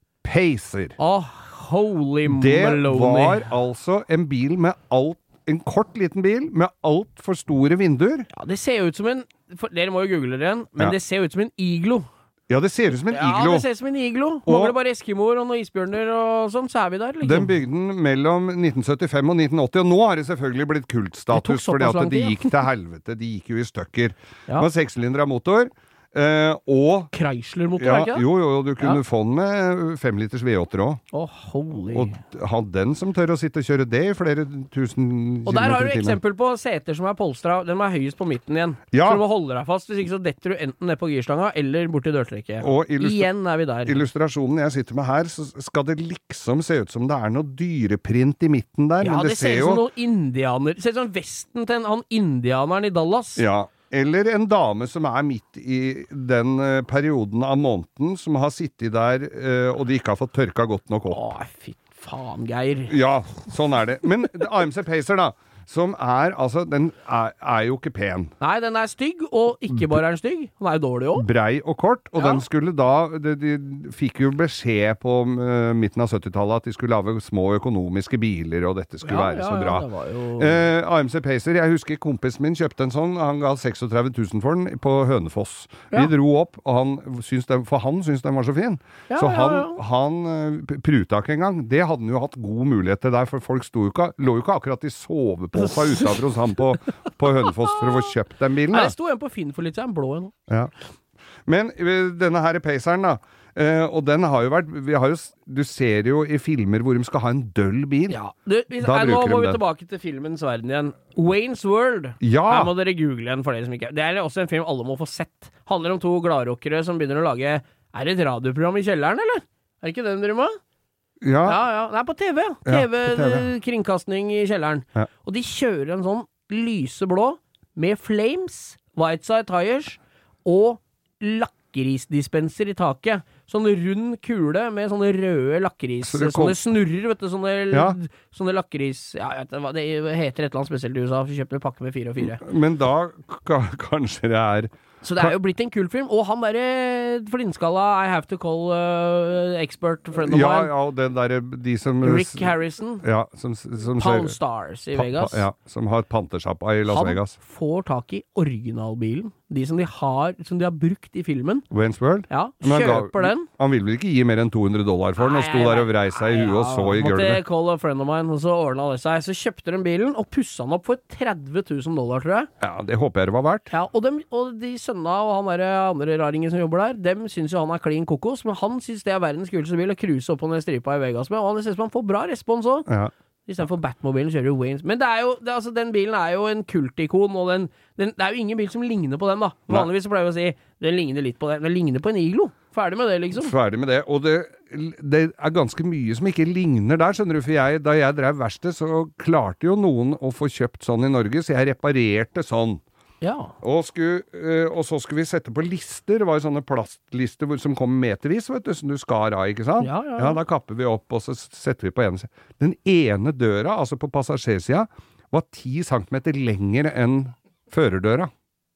S2: Pacer.
S3: Åh, holy
S2: Det
S3: maloney.
S2: var altså en bil med alt, en kort liten bil med alt for store vinduer.
S3: Ja, det ser jo ut som en for, Dere må jo google det igjen, men
S2: Ja.
S3: det ser jo ut som en iglo.
S2: Ja, det ser ut som en
S3: Ja,
S2: iglo.
S3: det ser ut som en iglo.
S2: Og-
S3: Mangler bare eskimoer og noen isbjørner og sånn, så er vi der, liksom.
S2: Den bygde den mellom nitten syttifem og nitten åtti, og nå har det selvfølgelig blitt
S3: Det tok
S2: kultstatus,
S3: såpass
S2: fordi at
S3: lang
S2: det
S3: tid,
S2: gikk til helvete. De gikk jo i stykker.
S3: Ja.
S2: Det var sekssylindra motor, eh, og
S3: Chrysler-motor,
S2: ja,
S3: er ikke det?
S2: jo, jo, du kunne
S3: Ja.
S2: få den med femliters V åtte òg.
S3: Åh, holy.
S2: Og ha den som tør å sitte og kjøre det i flere tusen
S3: Og der har du
S2: kilometer i timen.
S3: eksempel på seter som er polstra. Den er høyest på midten igjen.
S2: Ja.
S3: Så du må holde deg fast, hvis ikke så detter du enten ned på girstanga eller bort til dørtrekket.
S2: Og illustra-
S3: Igjen er vi der.
S2: Illustrasjonen jeg sitter med her, så skal det liksom se ut som det er noe dyreprint i midten der,
S3: Ja,
S2: men
S3: det,
S2: det,
S3: ser
S2: ser
S3: ut som
S2: jo
S3: noen indianer. Det ser ut som vesten til en, han indianeren i Dallas.
S2: Ja, eller en dame som er midt i den eh, perioden av måneden, som har sittet der, eh, og de ikke har fått tørka godt nok opp.
S3: Å, fy faen, Geir.
S2: Ja, sånn er det. Men A M C Pacer da, som er, altså, den er, er jo ikke pen.
S3: Nei, den er stygg, og ikke bare er den stygg, den er jo dårlig òg.
S2: Brei og kort, og
S3: Ja.
S2: den skulle da, de, de fikk jo beskjed på eh, midten av syttitallet at de skulle lage små økonomiske biler, og dette skulle være så bra.
S3: det var jo...
S2: Eh, A M C Pacer, jeg husker kompisen min kjøpte en sånn, han ga tretiseks tusen for den på Hønefoss.
S3: Ja.
S2: Vi dro opp, og han syns den, for han syntes den var så fin.
S3: Ja,
S2: så
S3: ja,
S2: han,
S3: ja.
S2: han eh, pruta ikke engang. Det hadde han jo hatt god mulighet til der, for folk sto jo ikke, lå jo ikke akkurat i soveposa utenfor hos han på, på Hønefoss for å få kjøpt den bilen.
S3: Nei,
S2: Da.
S3: det sto en på Finn for litt siden, blå en.
S2: Ja. Men eh, denne her Paceren da, eh, og den har jo vært, vi har jo, s- du ser jo i filmer hvor de skal ha en døll bil.
S3: Ja. Du, hvis,
S2: Da
S3: nei, nå
S2: bruker de
S3: må vi
S2: den.
S3: tilbake til filmens verden igjen. Wayne's World.
S2: Ja.
S3: Her må dere google den for dere som ikke Det er også en film alle må få sett. Handler om to gladrockere som begynner å lage Er det et radioprogram i kjelleren, eller? Er det ikke det de driver med?
S2: Ja.
S3: Ja, ja. Nei, på T V.
S2: Ja,
S3: T V,
S2: på T V.
S3: kringkasting i kjelleren.
S2: Ja.
S3: Og de kjører en sånn lyseblå med flames, Whiteside Tires og lakrisdispenser i taket. Sånn rund kule med sånne røde lakris...
S2: Så det kom-
S3: Sånne snurrer, vet du. Sånne,
S2: Ja.
S3: sånne lakris... Ja, jeg vet ikke hva det heter et eller annet spesielt i U S A. Så kjøper du pakke med fire og fire.
S2: Men da ka, kanskje det er
S3: Så det er jo blitt en kul film. Og han derre flintskalla I have to call uh, expert friend of
S2: Ja,
S3: mine.
S2: ja, og den derre de som
S3: Rick Harrison.
S2: Ja, som, som
S3: Pound
S2: ser-
S3: Stars i
S2: pa-
S3: Vegas.
S2: pa- Ja, som har pantesjappa i Las
S3: Han
S2: Vegas.
S3: får tak i originalbilen. De som de har Som de har brukt i filmen.
S2: Wayne's World.
S3: Ja,
S2: Men han ga-
S3: kjøper den.
S2: Han ville vel ikke gi mer enn to hundre dollar for den, og
S3: Nei,
S2: sto
S3: jeg
S2: der og
S3: vet-
S2: vrei seg i huet og så i
S3: Måtte
S2: gulvet.
S3: call a friend of mine, og så ordna det seg. Så kjøpte de bilen, og pussa den opp for tretti tusen dollar, tror jeg.
S2: Ja, det håper jeg det var verdt.
S3: Ja, og, dem, og de sønna og han der andre raringen som jobber der, dem syns jo han er klin kokos, men han syns det er verdens kuleste bil å cruise opp på den stripa i Vegas med, og han ser ut som han får bra respons òg.
S2: Ja.
S3: Istedenfor Batmobilen kjører jo Waynes. Men det er jo, det, er altså, den bilen er jo en kultikon, og den, den, det er jo ingen bil som ligner på den, da. Vanligvis så pleier vi å si den ligner litt på den. Den ligner på en Iglo. Ferdig med det, liksom.
S2: Ferdig med det. Og det, det er ganske mye som ikke ligner der, skjønner du. For jeg, da jeg drev verksted, så klarte jo noen å få kjøpt sånn i Norge, så jeg reparerte sånn.
S3: Ja.
S2: Og, skulle, øh, og så skulle vi sette på lister. Det var jo sånne plastlister hvor, som kom metervis, vet du, som du skar av, ikke sant?
S3: Ja, ja, ja.
S2: Da kapper vi opp, og så setter vi på ene siden. Den ene døra, altså på passasjersida, var ti centimeter lenger enn førerdøra.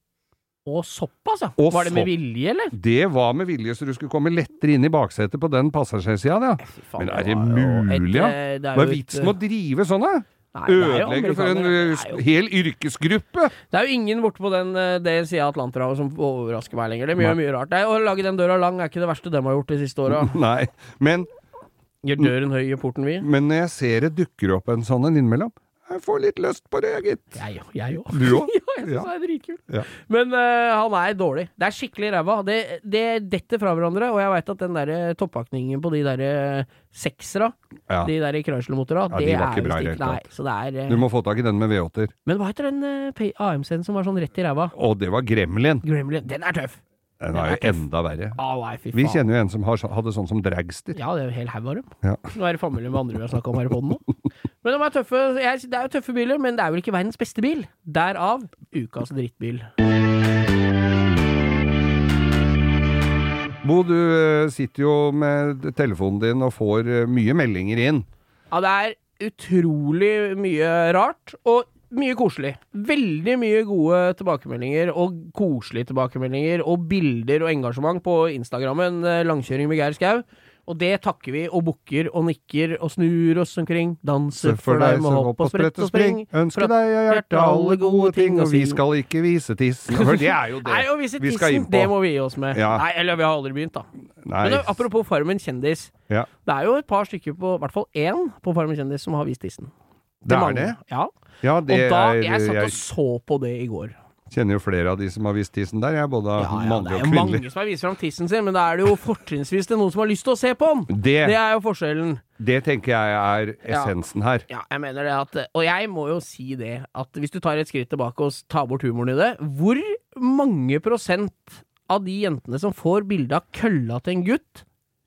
S3: Og såpass, ja.
S2: Og
S3: Var det med
S2: så-
S3: vilje, eller?
S2: Det var med vilje, så du skulle komme lettere inn i baksetet på den passasjersida, ja.
S3: Faen,
S2: Men er det
S3: var jo
S2: mulig,
S3: et,
S2: ja?
S3: eh, det er
S2: Hva
S3: jo
S2: er
S3: et,
S2: vitsen med å drive sånn, da?
S3: Nei, det er jo
S2: Ødelegger for en
S3: amerikanere.
S2: øh,
S3: Det er jo-
S2: hel yrkesgruppe!
S3: Det er jo ingen borte på den, eh, det sida av Atlanterhavet som overrasker meg lenger. Det er mye,
S2: Nei.
S3: mye rart. Nei, å lage den døra lang er ikke det verste de har gjort de siste åra.
S2: Nei, men,
S3: Gjør døren høy og porten vid.
S2: men når jeg ser det dukker opp en sånn en innimellom, Jeg får litt lyst på det, gitt.
S3: Jeg òg. Jeg òg.
S2: Du òg?
S3: Ja, jeg synes
S2: Ja.
S3: det er dritkult.
S2: Ja.
S3: Men uh, han er dårlig. Det er skikkelig ræva. Det, det detter fra hverandre, og jeg vet at den der toppakningen på de der seksera,
S2: Ja.
S3: de der Chrysler-motora,
S2: Ja, de
S3: det
S2: var ikke
S3: er
S2: bra i
S3: visst
S2: det
S3: ikke.
S2: hele
S3: Nei, så det er uh,
S2: Du må få tak i den med V åtte-er.
S3: Men hva heter den uh, A M C-en som var sånn rett i ræva?
S2: Og det var Gremlin.
S3: Gremlin. Den er tøff.
S2: Den
S3: Den
S2: var
S3: er
S2: jo
S3: tøff.
S2: enda verre.
S3: Å, nei, fy faen.
S2: Vi kjenner jo en som har, hadde sånn som dragster.
S3: Ja, det er jo hel haug av dem.
S2: Ja.
S3: Nå er det familie med andre vi har snakket om her i podden nå. Men de er tøffe. Jeg, det er jo tøffe biler, men det er vel ikke verdens beste bil. Derav ukas drittbil.
S2: Bo, du eh, sitter jo med telefonen din og får eh, mye meldinger inn.
S3: Ja, det er utrolig mye rart, og mye koselig. Veldig mye gode tilbakemeldinger, og koselige tilbakemeldinger, og bilder og engasjement på Instagrammen, eh, Langkjøring med Geir Skau. Og det takker vi, og bukker og nikker og snur oss omkring. Danser for deg med hopp og sprett og spring.
S2: Ønsker deg av hjertet alle gode ting, og vi skal ikke vise tissen. For det er jo det
S3: Nei, å vise
S2: vi skal
S3: tissen,
S2: inn på.
S3: det må vi gi oss med.
S2: Ja.
S3: Nei, eller vi har aldri begynt, da.
S2: Nei.
S3: Men da, apropos Farmen kjendis.
S2: Ja.
S3: Det er jo et par stykker på, i hvert fall én på Farmen kjendis som har vist tissen.
S2: Det er
S3: mange.
S2: det?
S3: Ja.
S2: Ja, det
S3: Og da,
S2: er
S3: jeg satt
S2: Jeg
S3: og så på det i går.
S2: kjenner jo flere av de som har vist tissen der. Jeg er både
S3: Ja, ja, det
S2: mannlig
S3: er
S2: og
S3: jo
S2: kvinnelig.
S3: mange som har vist fram tissen sin, men da er det jo fortrinnsvis det noen som har lyst til å se på den.
S2: Det,
S3: Det er jo forskjellen.
S2: det tenker jeg er essensen her.
S3: Ja, jeg mener det at, og jeg må jo si det, at hvis du tar et skritt tilbake og tar bort humoren i det, hvor mange prosent av de jentene som får bilde av kølla til en gutt,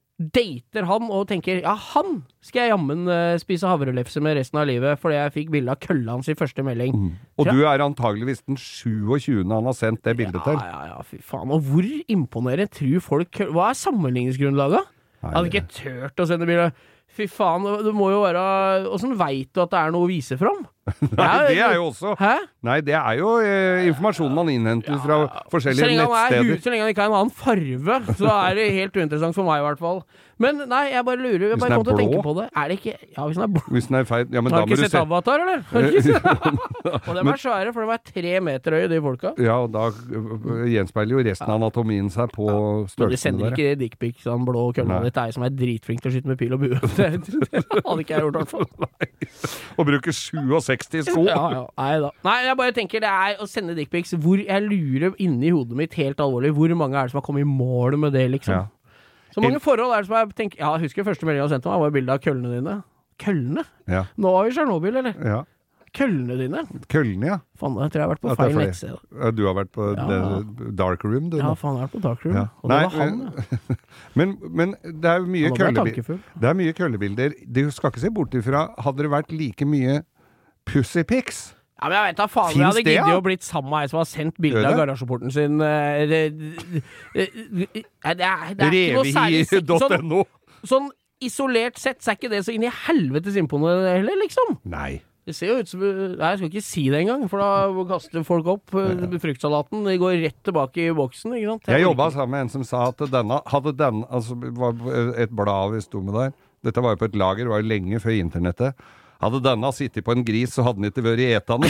S3: dater han og tenker, ja, han skal jeg jammen uh, spise havrelefse med resten av livet, fordi jeg fikk bilde av kølla hans i første melding.
S2: Mm. Og du er antageligvis den sjuogtjuende han har sendt det bildet til.
S3: Ja, ja, ja, fy faen. Og hvor imponerende tror folk, hva er sammenligningsgrunnlaget? Jeg hadde ikke tørt å sende bilde. Fy faen, det må jo være, hvordan vet du at det er noe å vise fram?
S2: Nei, det er jo også
S3: Hæ?
S2: Nei, det er jo eh, informasjonen man innhenter fra
S3: Så
S2: forskjellige
S3: lenge, han er, hu-
S2: nettsteder.
S3: så lenge han ikke har en annen farve, så er det helt uinteressant for meg i hvert fall. Men nei, jeg bare lurer, jeg
S2: Hvis
S3: bare
S2: den er
S3: kom til å tenke
S2: blå?
S3: på det. Er det ikke, ja, hvis den er blå.
S2: Hvis den er feil, ja, men
S3: Har
S2: da
S3: du
S2: må
S3: ikke
S2: du
S3: sett
S2: se.
S3: Avatar, eller? Har du ikke sett? Og de er svære, for de er tre meter høye, de folka.
S2: Ja, og da øh, gjenspeiler jo resten av anatomien seg på
S3: Men de
S2: størrelsen
S3: sender
S2: der.
S3: ikke dickpics av den blå kølla
S2: Nei.
S3: ditt, er som er dritflink til å skyte med pil og bue. Det, det hadde ikke jeg gjort, i hvert fall.
S2: Og bruker sjuogseksti sko.
S3: Ja, ja, nei da. Nei, jeg bare tenker det er å sende dickpics hvor jeg lurer inni hodet mitt helt alvorlig, hvor mange er det som har kommet i mål med det, liksom.
S2: Ja.
S3: Så mange forhold er det som jeg tenker, ja, jeg husker første meldingen jeg sendte meg, var bildet av køllene dine. Køllene?
S2: Ja.
S3: Nå var vi i Tsjernobyl, eller?
S2: Ja.
S3: Køllene dine?
S2: Køllene, ja.
S3: Faen, jeg tror jeg har vært på
S2: At det er
S3: feil
S2: flere.
S3: nettsted.
S2: Ja, du har vært på
S3: Ja.
S2: the dark room, du
S3: Ja,
S2: nå.
S3: faen, jeg har vært på Darkroom.
S2: Ja.
S3: Og det
S2: Nei,
S3: var han, ja.
S2: Men, men det er jo mye
S3: Nå ble jeg
S2: køllebil-
S3: tankefull.
S2: Det er mye køllebilder. Du skal ikke se bort ifra, hadde det vært like mye pussypics?
S3: Ja, men jeg vet da faen,
S2: Finns
S3: jeg hadde
S2: det,
S3: giddet
S2: ja?
S3: å blitt sammen med ei som har sendt bilde
S2: Gjør
S3: av
S2: det?
S3: garasjeporten sin. eh, Det, det, det, det, det, er, det er ikke noe særlig se- sånn,
S2: Revehi.no.
S3: sånn isolert sett så er ikke det så inn i helvetes imponerende heller, liksom.
S2: Nei.
S3: Det ser jo ut som Nei, jeg skal ikke si det engang, for da kaster folk opp eh, fruktsalaten. De går rett tilbake i boksen, ikke sant?
S2: Jeg jobba sammen med en som sa at denne hadde denne, altså var et blad vi sto med der. Dette var jo på et lager, det var jo lenge før internettet. Hadde denne sittet på en gris, så hadde den ikke vært etende.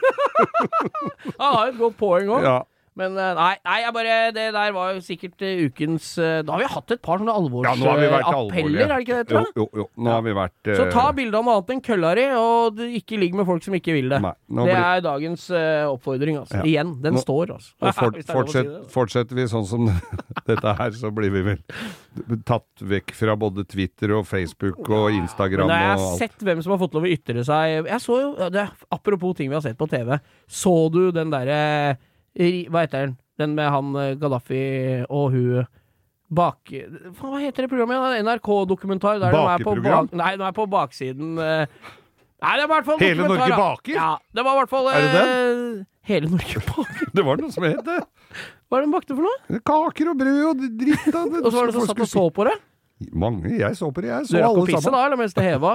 S3: Han har et godt poeng òg.
S2: Ja.
S3: Men eh, nei, nei, jeg bare det der var jo sikkert eh, ukens eh, Da har vi hatt et par sånne
S2: Ja, nå har vi vært
S3: alvorsapeller,
S2: alvorlige.
S3: er det ikke det? Tror jeg?
S2: Jo, jo, jo. Nå
S3: Ja.
S2: har vi vært
S3: Så ta
S2: eh,
S3: bilde av noe annet enn kølla di, og du ikke ligg med folk som ikke vil det.
S2: Nei, nå
S3: Det
S2: blir-
S3: er dagens eh, oppfordring, altså.
S2: Ja.
S3: Igjen, den
S2: Nå-
S3: står, altså.
S2: Og fort,
S3: Hvis det er lov å si
S2: fortsett,
S3: det, altså.
S2: fortsetter vi sånn som dette her, så blir vi vel tatt vekk fra både Twitter og Facebook og Instagram
S3: Men når jeg
S2: og
S3: har
S2: alt.
S3: sett hvem som har fått lov å ytre seg Jeg så jo, det, apropos ting vi har sett på T V, så du den derre ri- Hva heter den? Den med han eh, Gaddafi og hun bak... Faen, hva heter det programmet? igjen? N R K-dokumentar. Der de er på
S2: Bakeprogram?
S3: bak, nei, de er på baksiden eh, Nei, det var i hvert fall
S2: Hele
S3: dokumentar,
S2: Norge
S3: da.
S2: baker?
S3: Ja, det var i hvert fall
S2: Er det
S3: eh, Hele Norge baker.
S2: Det var noe som het det.
S3: Hva er det de bakte for noe?
S2: Kaker og brød og dritt. da.
S3: Og så var det som satt og så på det.
S2: Mange. Jeg så på det. Jeg
S3: Du
S2: så
S3: rakk å
S2: alle
S3: pisse
S2: sammen.
S3: da, eller mens det heva?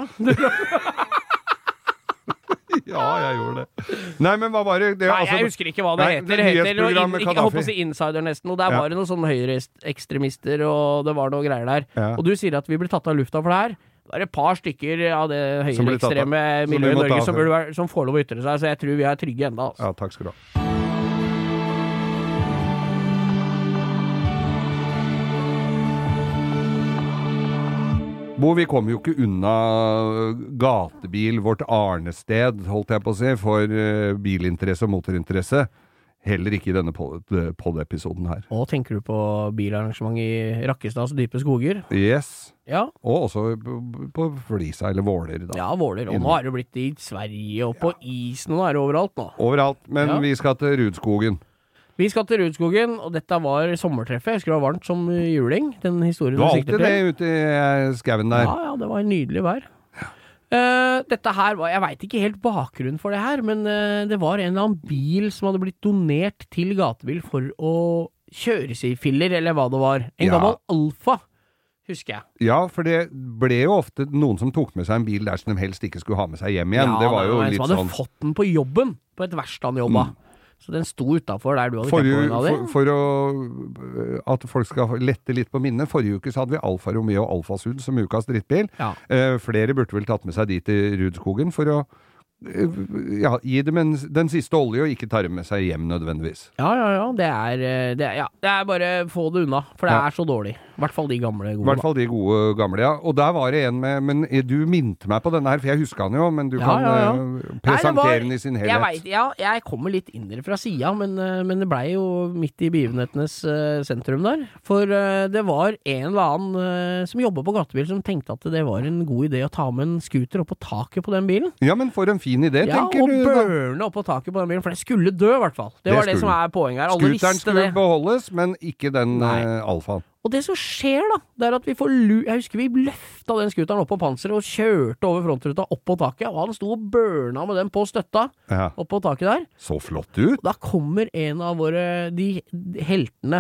S2: Ja, jeg gjorde det. Nei, men hva var det? det
S3: Nei,
S2: altså,
S3: jeg husker ikke hva det
S2: Nei,
S3: heter.
S2: det
S3: Det heter og
S2: nyhetsprogram
S3: inn,
S2: med
S3: ikke, jeg holdt på å
S2: Gaddafi.
S3: si Insider nesten, og der
S2: Ja.
S3: var det noen sånne høyreekstremister, og det var noe greier der.
S2: Ja.
S3: Og du sier at vi blir tatt av lufta for det her. Det er et par stykker av det
S2: Som blir tatt av.
S3: høyreekstreme
S2: Som vi
S3: miljøet i
S2: må ta
S3: Norge som,
S2: for.
S3: burde være, som får lov å ytre seg, så jeg tror vi er trygge enda. Altså.
S2: Ja, takk skal du ha. Bo, vi kommer jo ikke unna gatebil, vårt arnested, holdt jeg på å si, for uh, bilinteresse og motorinteresse. Heller ikke i denne pod-episoden her.
S3: Og tenker du på bilarrangement i Rakkestads dype skoger?
S2: Yes.
S3: Ja.
S2: Og også på, på Flisa eller Våler da.
S3: Ja, Våler. Og nå har det blitt i Sverige, og på ja. isen, og nå er det overalt nå.
S2: Overalt, men
S3: ja.
S2: vi skal til Rudskogen.
S3: Vi skal til Rudskogen, og dette var sommertreffet. Jeg husker det var varmt som juling, den historien
S2: du sikter til. Du har alltid det ute i skaven der.
S3: Ja, ja, det var en nydelig vær. Ja. Uh, dette her var, jeg vet ikke helt bakgrunnen for det her, men uh, det var en eller annen bil som hadde blitt donert til gatebil for å kjøre seg i filler, eller hva det var. En ja. gammel Alfa, husker jeg. Ja, for det ble jo ofte noen som tok med seg en bil der som de helst ikke skulle ha med seg hjem igjen. Ja, det var jo litt sånn. Ja, det var en som hadde fått den på jobben, på et verksted han jobba. Mm. Så den sto utenfor der du hadde
S2: for,
S3: kjent på den.
S2: For, for å, at folk skal lette litt på minnet, forrige uke så hadde vi Alfa Romeo og Alfa Sud som ukas drittbil. Ja. Eh, flere burde vel tatt med seg dit til Rudskogen for å eh, ja, gi dem en, den siste olje og ikke ta dem med seg hjem nødvendigvis.
S3: Ja, ja, ja. Det er, det er, ja, det er bare få det unna, for det ja. er så dårlig. I hvert fall de gamle gode.
S2: I hvert fall de gode gamle, ja. Og der var det en med, men du minte meg på denne her, for jeg husker han jo, men du ja, kan ja, ja. presentere den i sin helhet.
S3: Jeg vet, ja, jeg kommer litt inn fra siden, men, men det ble jo midt i begivenhetenes uh, sentrum der. For uh, det var en eller annen uh, som jobbet på gatebil som tenkte at det var en god idé å ta med en scooter opp på taket på den bilen.
S2: Ja, men for en fin idé,
S3: ja,
S2: tenker du.
S3: Ja, og børne opp på taket på den bilen, for det skulle dø i hvert fall. Det, det var skulle. det som er poenget her. Alle
S2: Scooteren skulle det. beholdes, men ikke den uh, alfaen.
S3: Og det som skjer da, det er at vi får lu... Jeg husker vi løfta den skuteren opp på panseret og kjørte over frontruta opp på taket, og han sto og børna med den på støtta ja. opp på taket der.
S2: Så flott ut!
S3: Da kommer en av våre, de, de heltene,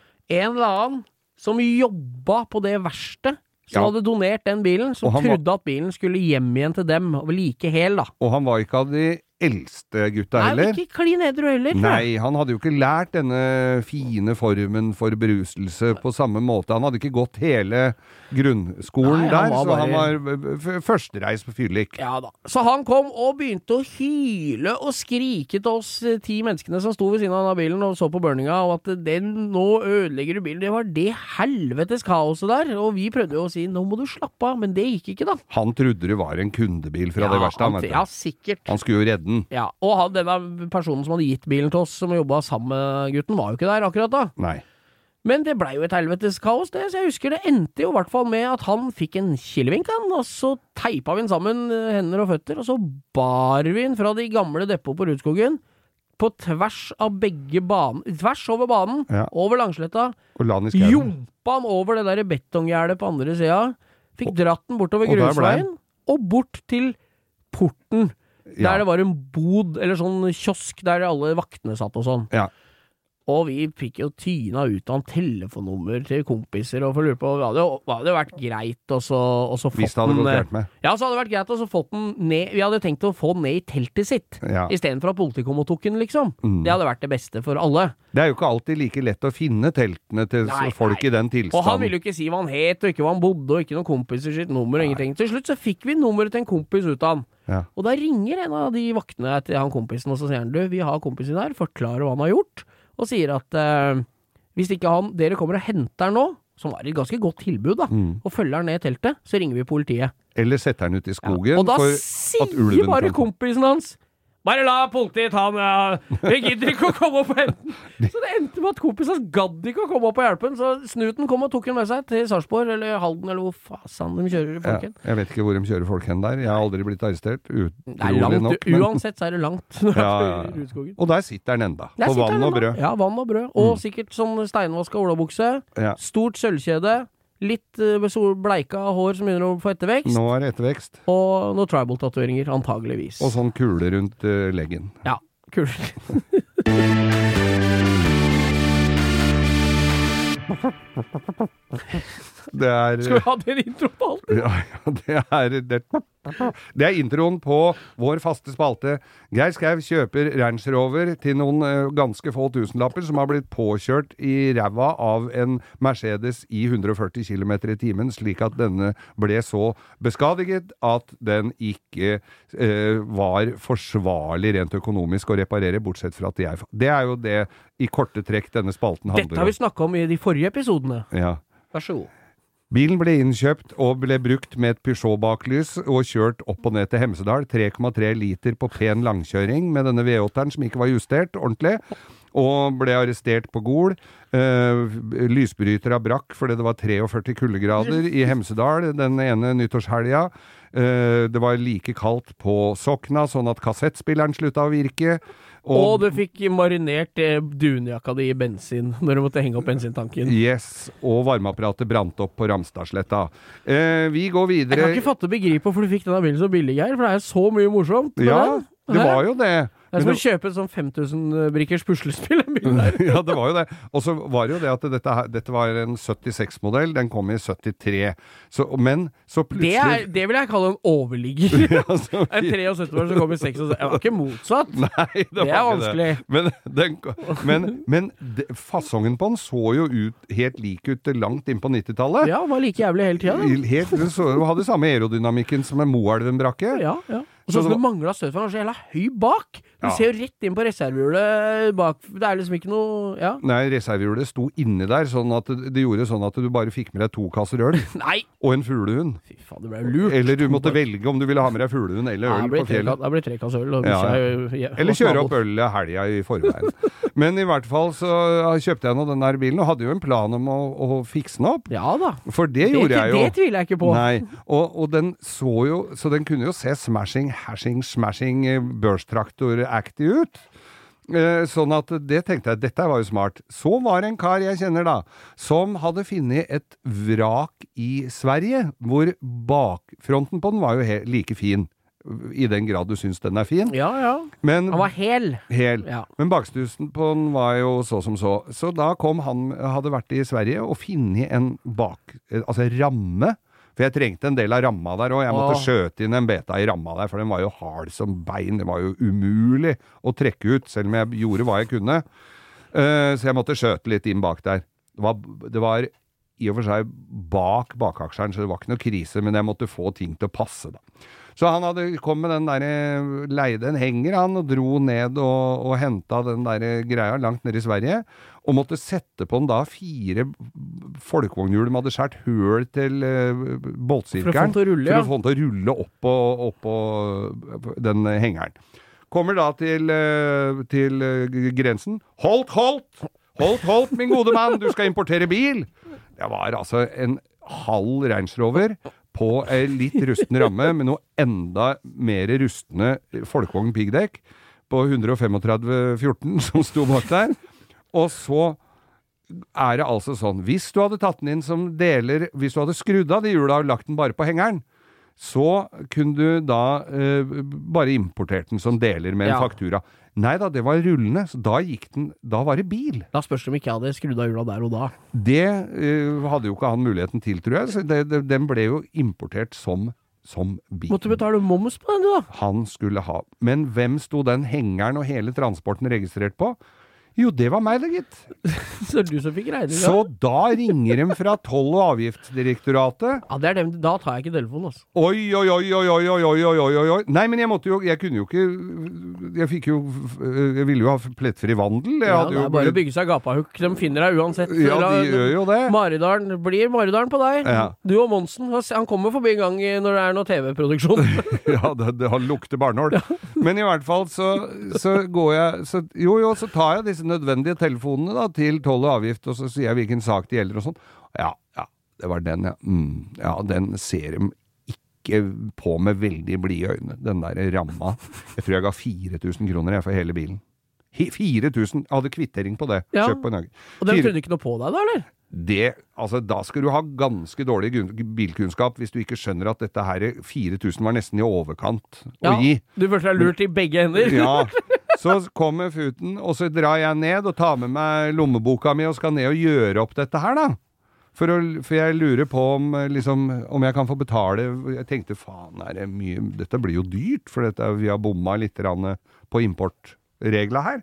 S3: en eller annen som jobba på det verste, som ja. hadde donert den bilen, som trodde var... at bilen skulle hjem igjen til dem, og like hel da.
S2: Og han var ikke av de eldste gutta heller.
S3: Nei, ikke klin edru heller.
S2: Nei, han hadde jo ikke lært denne fine formen for beruselse på samme måte. Han hadde ikke gått hele grunnskolen Nei, der, så bare... han var førstereis på fyrlik.
S3: Ja da. Så han kom og begynte å hyle og skrike til oss ti menneskene som sto ved siden av bilen og så på burninga, og at den nå ødelegger du bilen. Det var det helvetes kaoset der, og vi prøvde jo å si, nå må du slappe av, men det gikk ikke da.
S2: Han trodde det var en kundebil fra
S3: ja,
S2: det verste. Han,
S3: ja, sikkert.
S2: Han skulle jo redde den.
S3: Ja, og han, denne personen som hadde gitt bilen til oss, som jobbet sammen med gutten, var jo ikke der akkurat da.
S2: Nei.
S3: Men det ble jo et helvetes kaos det, så jeg husker det endte jo i hvert fall med at han fikk en kilevink, og så teipa vi den sammen hender og føtter, og så bar vi den fra de gamle depot på Rudskogen, på tvers av begge banen, tvers over banen, ja. over Langsletta, jompa han over det der betonggjerdet på andre siden, fikk dratt den bortover grusveien, og bort til porten, der ja. det var en bod, eller sånn kiosk, der alle vaktene satt og sånn.
S2: Ja.
S3: Og vi fikk jo tyna ut av en telefonnummer til kompiser, og for å lure på, det hadde jo det hadde vært greit å så, og så fått
S2: Hvis det hadde gått galt med.
S3: Ja, så hadde det vært greit å så fått den ned, vi hadde tenkt å få den ned i teltet sitt,
S2: ja.
S3: i stedet for at politiet kom og tok den, liksom. Mm. Det hadde vært det beste for alle.
S2: Det er jo ikke alltid like lett å finne teltene til nei, folk nei. i den tilstanden.
S3: Og han ville jo ikke si hva han het, og ikke hva han bodde, og ikke noen kompiser sitt nummer, og ingenting. Til slutt så fikk vi nummeret til en kompis ut av han.
S2: Ja.
S3: Og da ringer en av de vaktene til han kompisen, og så sier han, du, vi har kompisen der, forklarer hva han har gjort, og sier at uh, hvis ikke han, dere kommer og henter nå, som var et ganske godt tilbud da, mm. og følger han ned i teltet, så ringer vi politiet.
S2: Eller setter han ut i skogen.
S3: Ja. Og da sier bare kompisen hans, bare la politiet ta han, ja. Vi gidder ikke å komme opp og hente den. Så det endte med at kompisen hans gadd ikke å komme opp og hjelpe den, så snuten kom og tok den med seg til Sarpsborg, eller Halden, eller hvor fasen de kjører folk hen.
S2: Ja, jeg vet ikke hvor de kjører folk hen der. Jeg har aldri blitt arrestert.
S3: Det er langt, nok, men... uansett så er det langt.
S2: Ja, ja. Og der sitter den enda, på vann og brød.
S3: Ja, vann og brød. Og mm. sikkert sånn steinvaska olabukse,
S2: ja.
S3: stort sølvkjede, litt uh, bleika hår som begynner å få ettervekst.
S2: Nå er det ettervekst.
S3: Og noen tribal-tatueringer, antageligvis.
S2: Og sånn kule rundt uh, leggen.
S3: Ja, kuler.
S2: Det er...
S3: Skal vi ha den intro på alt?
S2: Ja, ja, det er... Det, det er introen på vår faste spalte. Geir Skau kjøper Range Rover til noen uh, ganske få tusenlapper som har blitt påkjørt i ræva av en Mercedes i hundre og førti kilometer i timen, slik at denne ble så beskadiget at den ikke uh, var forsvarlig rent økonomisk å reparere, bortsett fra at jeg... Det er jo det i korte trekk denne spalten handler om.
S3: Dette har vi snakket om i de forrige episodene.
S2: Ja.
S3: Vær så god.
S2: Bilen ble innkjøpt og ble brukt med et Peugeot-baklys og kjørt opp og ned til Hemsedal, tre komma tre liter på pen langkjøring med denne V åtte-eren som ikke var justert ordentlig, og ble arrestert på Gol. Uh, lysbryter av brakk fordi det var førti-tre kuldegrader i Hemsedal den ene nyttårshelga. Uh, det var like kaldt på Sokna, sånn at kassettspilleren slutta å virke.
S3: Og, og du fikk marinert eh, dunjakka di i bensin når du måtte henge opp bensintanken.
S2: Yes, og varmeapparatet brant opp på Ramstadsletta. Uh, vi går videre.
S3: Jeg kan ikke fatte begrip på hvorfor du fikk denne bilen så billig her, for det er så mye morsomt.
S2: Ja, det var jo det.
S3: Det er som å kjøpe et sånn fem tusen brikkers puslespill.
S2: Ja, det var jo det. Og så var det jo det at dette, dette var en syttiseks-modell, den kom i syttitre. Så, men så plutselig...
S3: Det, er, det vil jeg kalle en overligger. Ja, så... En treogsytti år som kom i seksogsytti. Det var ikke motsatt.
S2: Nei, det,
S3: det er vanskelig.
S2: Det. Men, den, men, men de, fasongen på den så jo ut, helt lik ut langt inn på nittitallet.
S3: Ja, var like jævlig hele tiden.
S2: Helt, den så, hadde samme aerodynamikken som en Moelven-brakke.
S3: Ja, ja. Og så, så det manglet støt, for han var så jævla høy bak. Du ja. Ser jo rett inn på reservehjulet bak. Det er liksom ikke noe, ja.
S2: Nei, reservehjulet sto inni der, sånn at det, det gjorde sånn at du bare fikk med deg to kasser øl.
S3: Nei!
S2: Og en fuglehund.
S3: Fy faen, det ble lurt.
S2: Eller du måtte velge om du ville ha med deg fuglehund eller øl på fjellet.
S3: Da ble tre kasser øl. Og
S2: ja. Jeg, eller kjøre opp øl helga i forveien. Men i hvert fall så kjøpte jeg nå den der bilen, og hadde jo en plan om å, å fikse den opp.
S3: Ja da.
S2: For det, det gjorde jeg jo.
S3: Det tviler jeg ikke på.
S2: Nei, og, og den så jo, så den kunne jo se smashing, hashing, smashing, børstraktor-actig ut. Eh, sånn at det tenkte jeg, dette var jo smart. Så var det en kar jeg kjenner da, som hadde funnet et vrak i Sverige, hvor bakfronten på den var jo he- like fin. I den grad du syns den er fin.
S3: Ja, ja.
S2: Men,
S3: han var hel.
S2: Hel.
S3: Ja.
S2: Men bakstusen på den var jo så som så. Så da kom han, hadde vært i Sverige og finnet en bak, altså ramme. For jeg trengte en del av ramma der, og jeg måtte Åh. skjøte inn en beta i ramma der, for den var jo hard som bein. Det var jo umulig å trekke ut, selv om jeg gjorde hva jeg kunne. Uh, så jeg måtte skjøte litt inn bak der. Det var, det var i og for seg bak bakaksjeren, så det var ikke noe krise, men jeg måtte få ting til å passe da. Så han hadde kom med den der, leide en henger han, og dro ned og, og hentet den der greia langt ned i Sverige, og måtte sette på den da fire folkevognhjul de hadde skjært høl til uh, boltsirkelen,
S3: for å få den til å rulle,
S2: for å få den til å rulle opp på, opp på den hengeren. Kommer da til, uh, til uh, grensen. Holdt, holdt! Holdt, holdt, min gode mann, du skal importere bil! Det var altså en halv Range Rover på en litt rusten ramme med noe enda mer rustne folkevogn piggdekk på ett trettifem fjorten som sto bak der. Og så er det altså sånn, hvis du hadde tatt den inn som deler, hvis du hadde skrudd av de hjula og lagt den bare på hengeren, så kunne du da eh, bare importert den som deler med en ja. faktura. Nei da, det var rullende, så da gikk den, da var det bil.
S3: Da spørs det om ikke jeg hadde skrudd av hjula der og da.
S2: Det uh, hadde jo ikke han muligheten til, tror jeg, så det, det, den ble jo importert som, som bil.
S3: Måtte du betale moms på den, du da?
S2: Han skulle ha. Men hvem sto den hengeren og hele transporten registrert på? Jo, det var meg, det gitt.
S3: Så du som fikk regning,
S2: Så da ringer de fra Toll- og avgiftsdirektoratet.
S3: Ja, det er dem. Da tar jeg ikke telefonen, altså.
S2: Oi, oi, oi, oi, oi, oi, oi, oi, oi. Nei, men jeg måtte jo, jeg kunne jo ikke, jeg fikk jo, jeg ville jo ha plettfri vandel. Jeg
S3: ja,
S2: hadde
S3: det er
S2: jo
S3: bare å bygge seg gapahukk. De finner deg uansett.
S2: Ja, de gjør jo det.
S3: Maridalen, blir Maridalen på deg.
S2: Ja.
S3: Du og Monsen, han kommer forbi en gang når det er noe T V-produksjon.
S2: Ja, det, det har lukter barnål. Men i hvert fall så, så går jeg, så, jo jo, så tar jeg disse nødvendige telefonene da, til toll og avgift, og så sier jeg hvilken sak det gjelder og sånn. Ja, ja, det var den, ja. Mm, ja, den ser de ikke på med veldig blide øyne, den der ramma. Jeg tror jeg ga fire tusen kroner jeg for hele bilen. fire tusen, jeg hadde kvittering på det.
S3: Ja.
S2: Kjøp på en dag.
S3: Og de trodde ikke noe på deg da, eller?
S2: Det, altså da skal du ha ganske dårlig bilkunnskap hvis du ikke skjønner at dette her fire tusen var nesten i overkant
S3: ja,
S2: å gi.
S3: Du følte deg lurt i begge hender.
S2: Ja, så kommer futen, og så drar jeg ned og tar med meg lommeboka mi og skal ned og gjøre opp dette her da. For, å, for jeg lurer på om, liksom, om jeg kan få betale. Jeg tenkte, faen, er det mye, dette blir jo dyrt, for dette, vi har bomma litt på importregler her.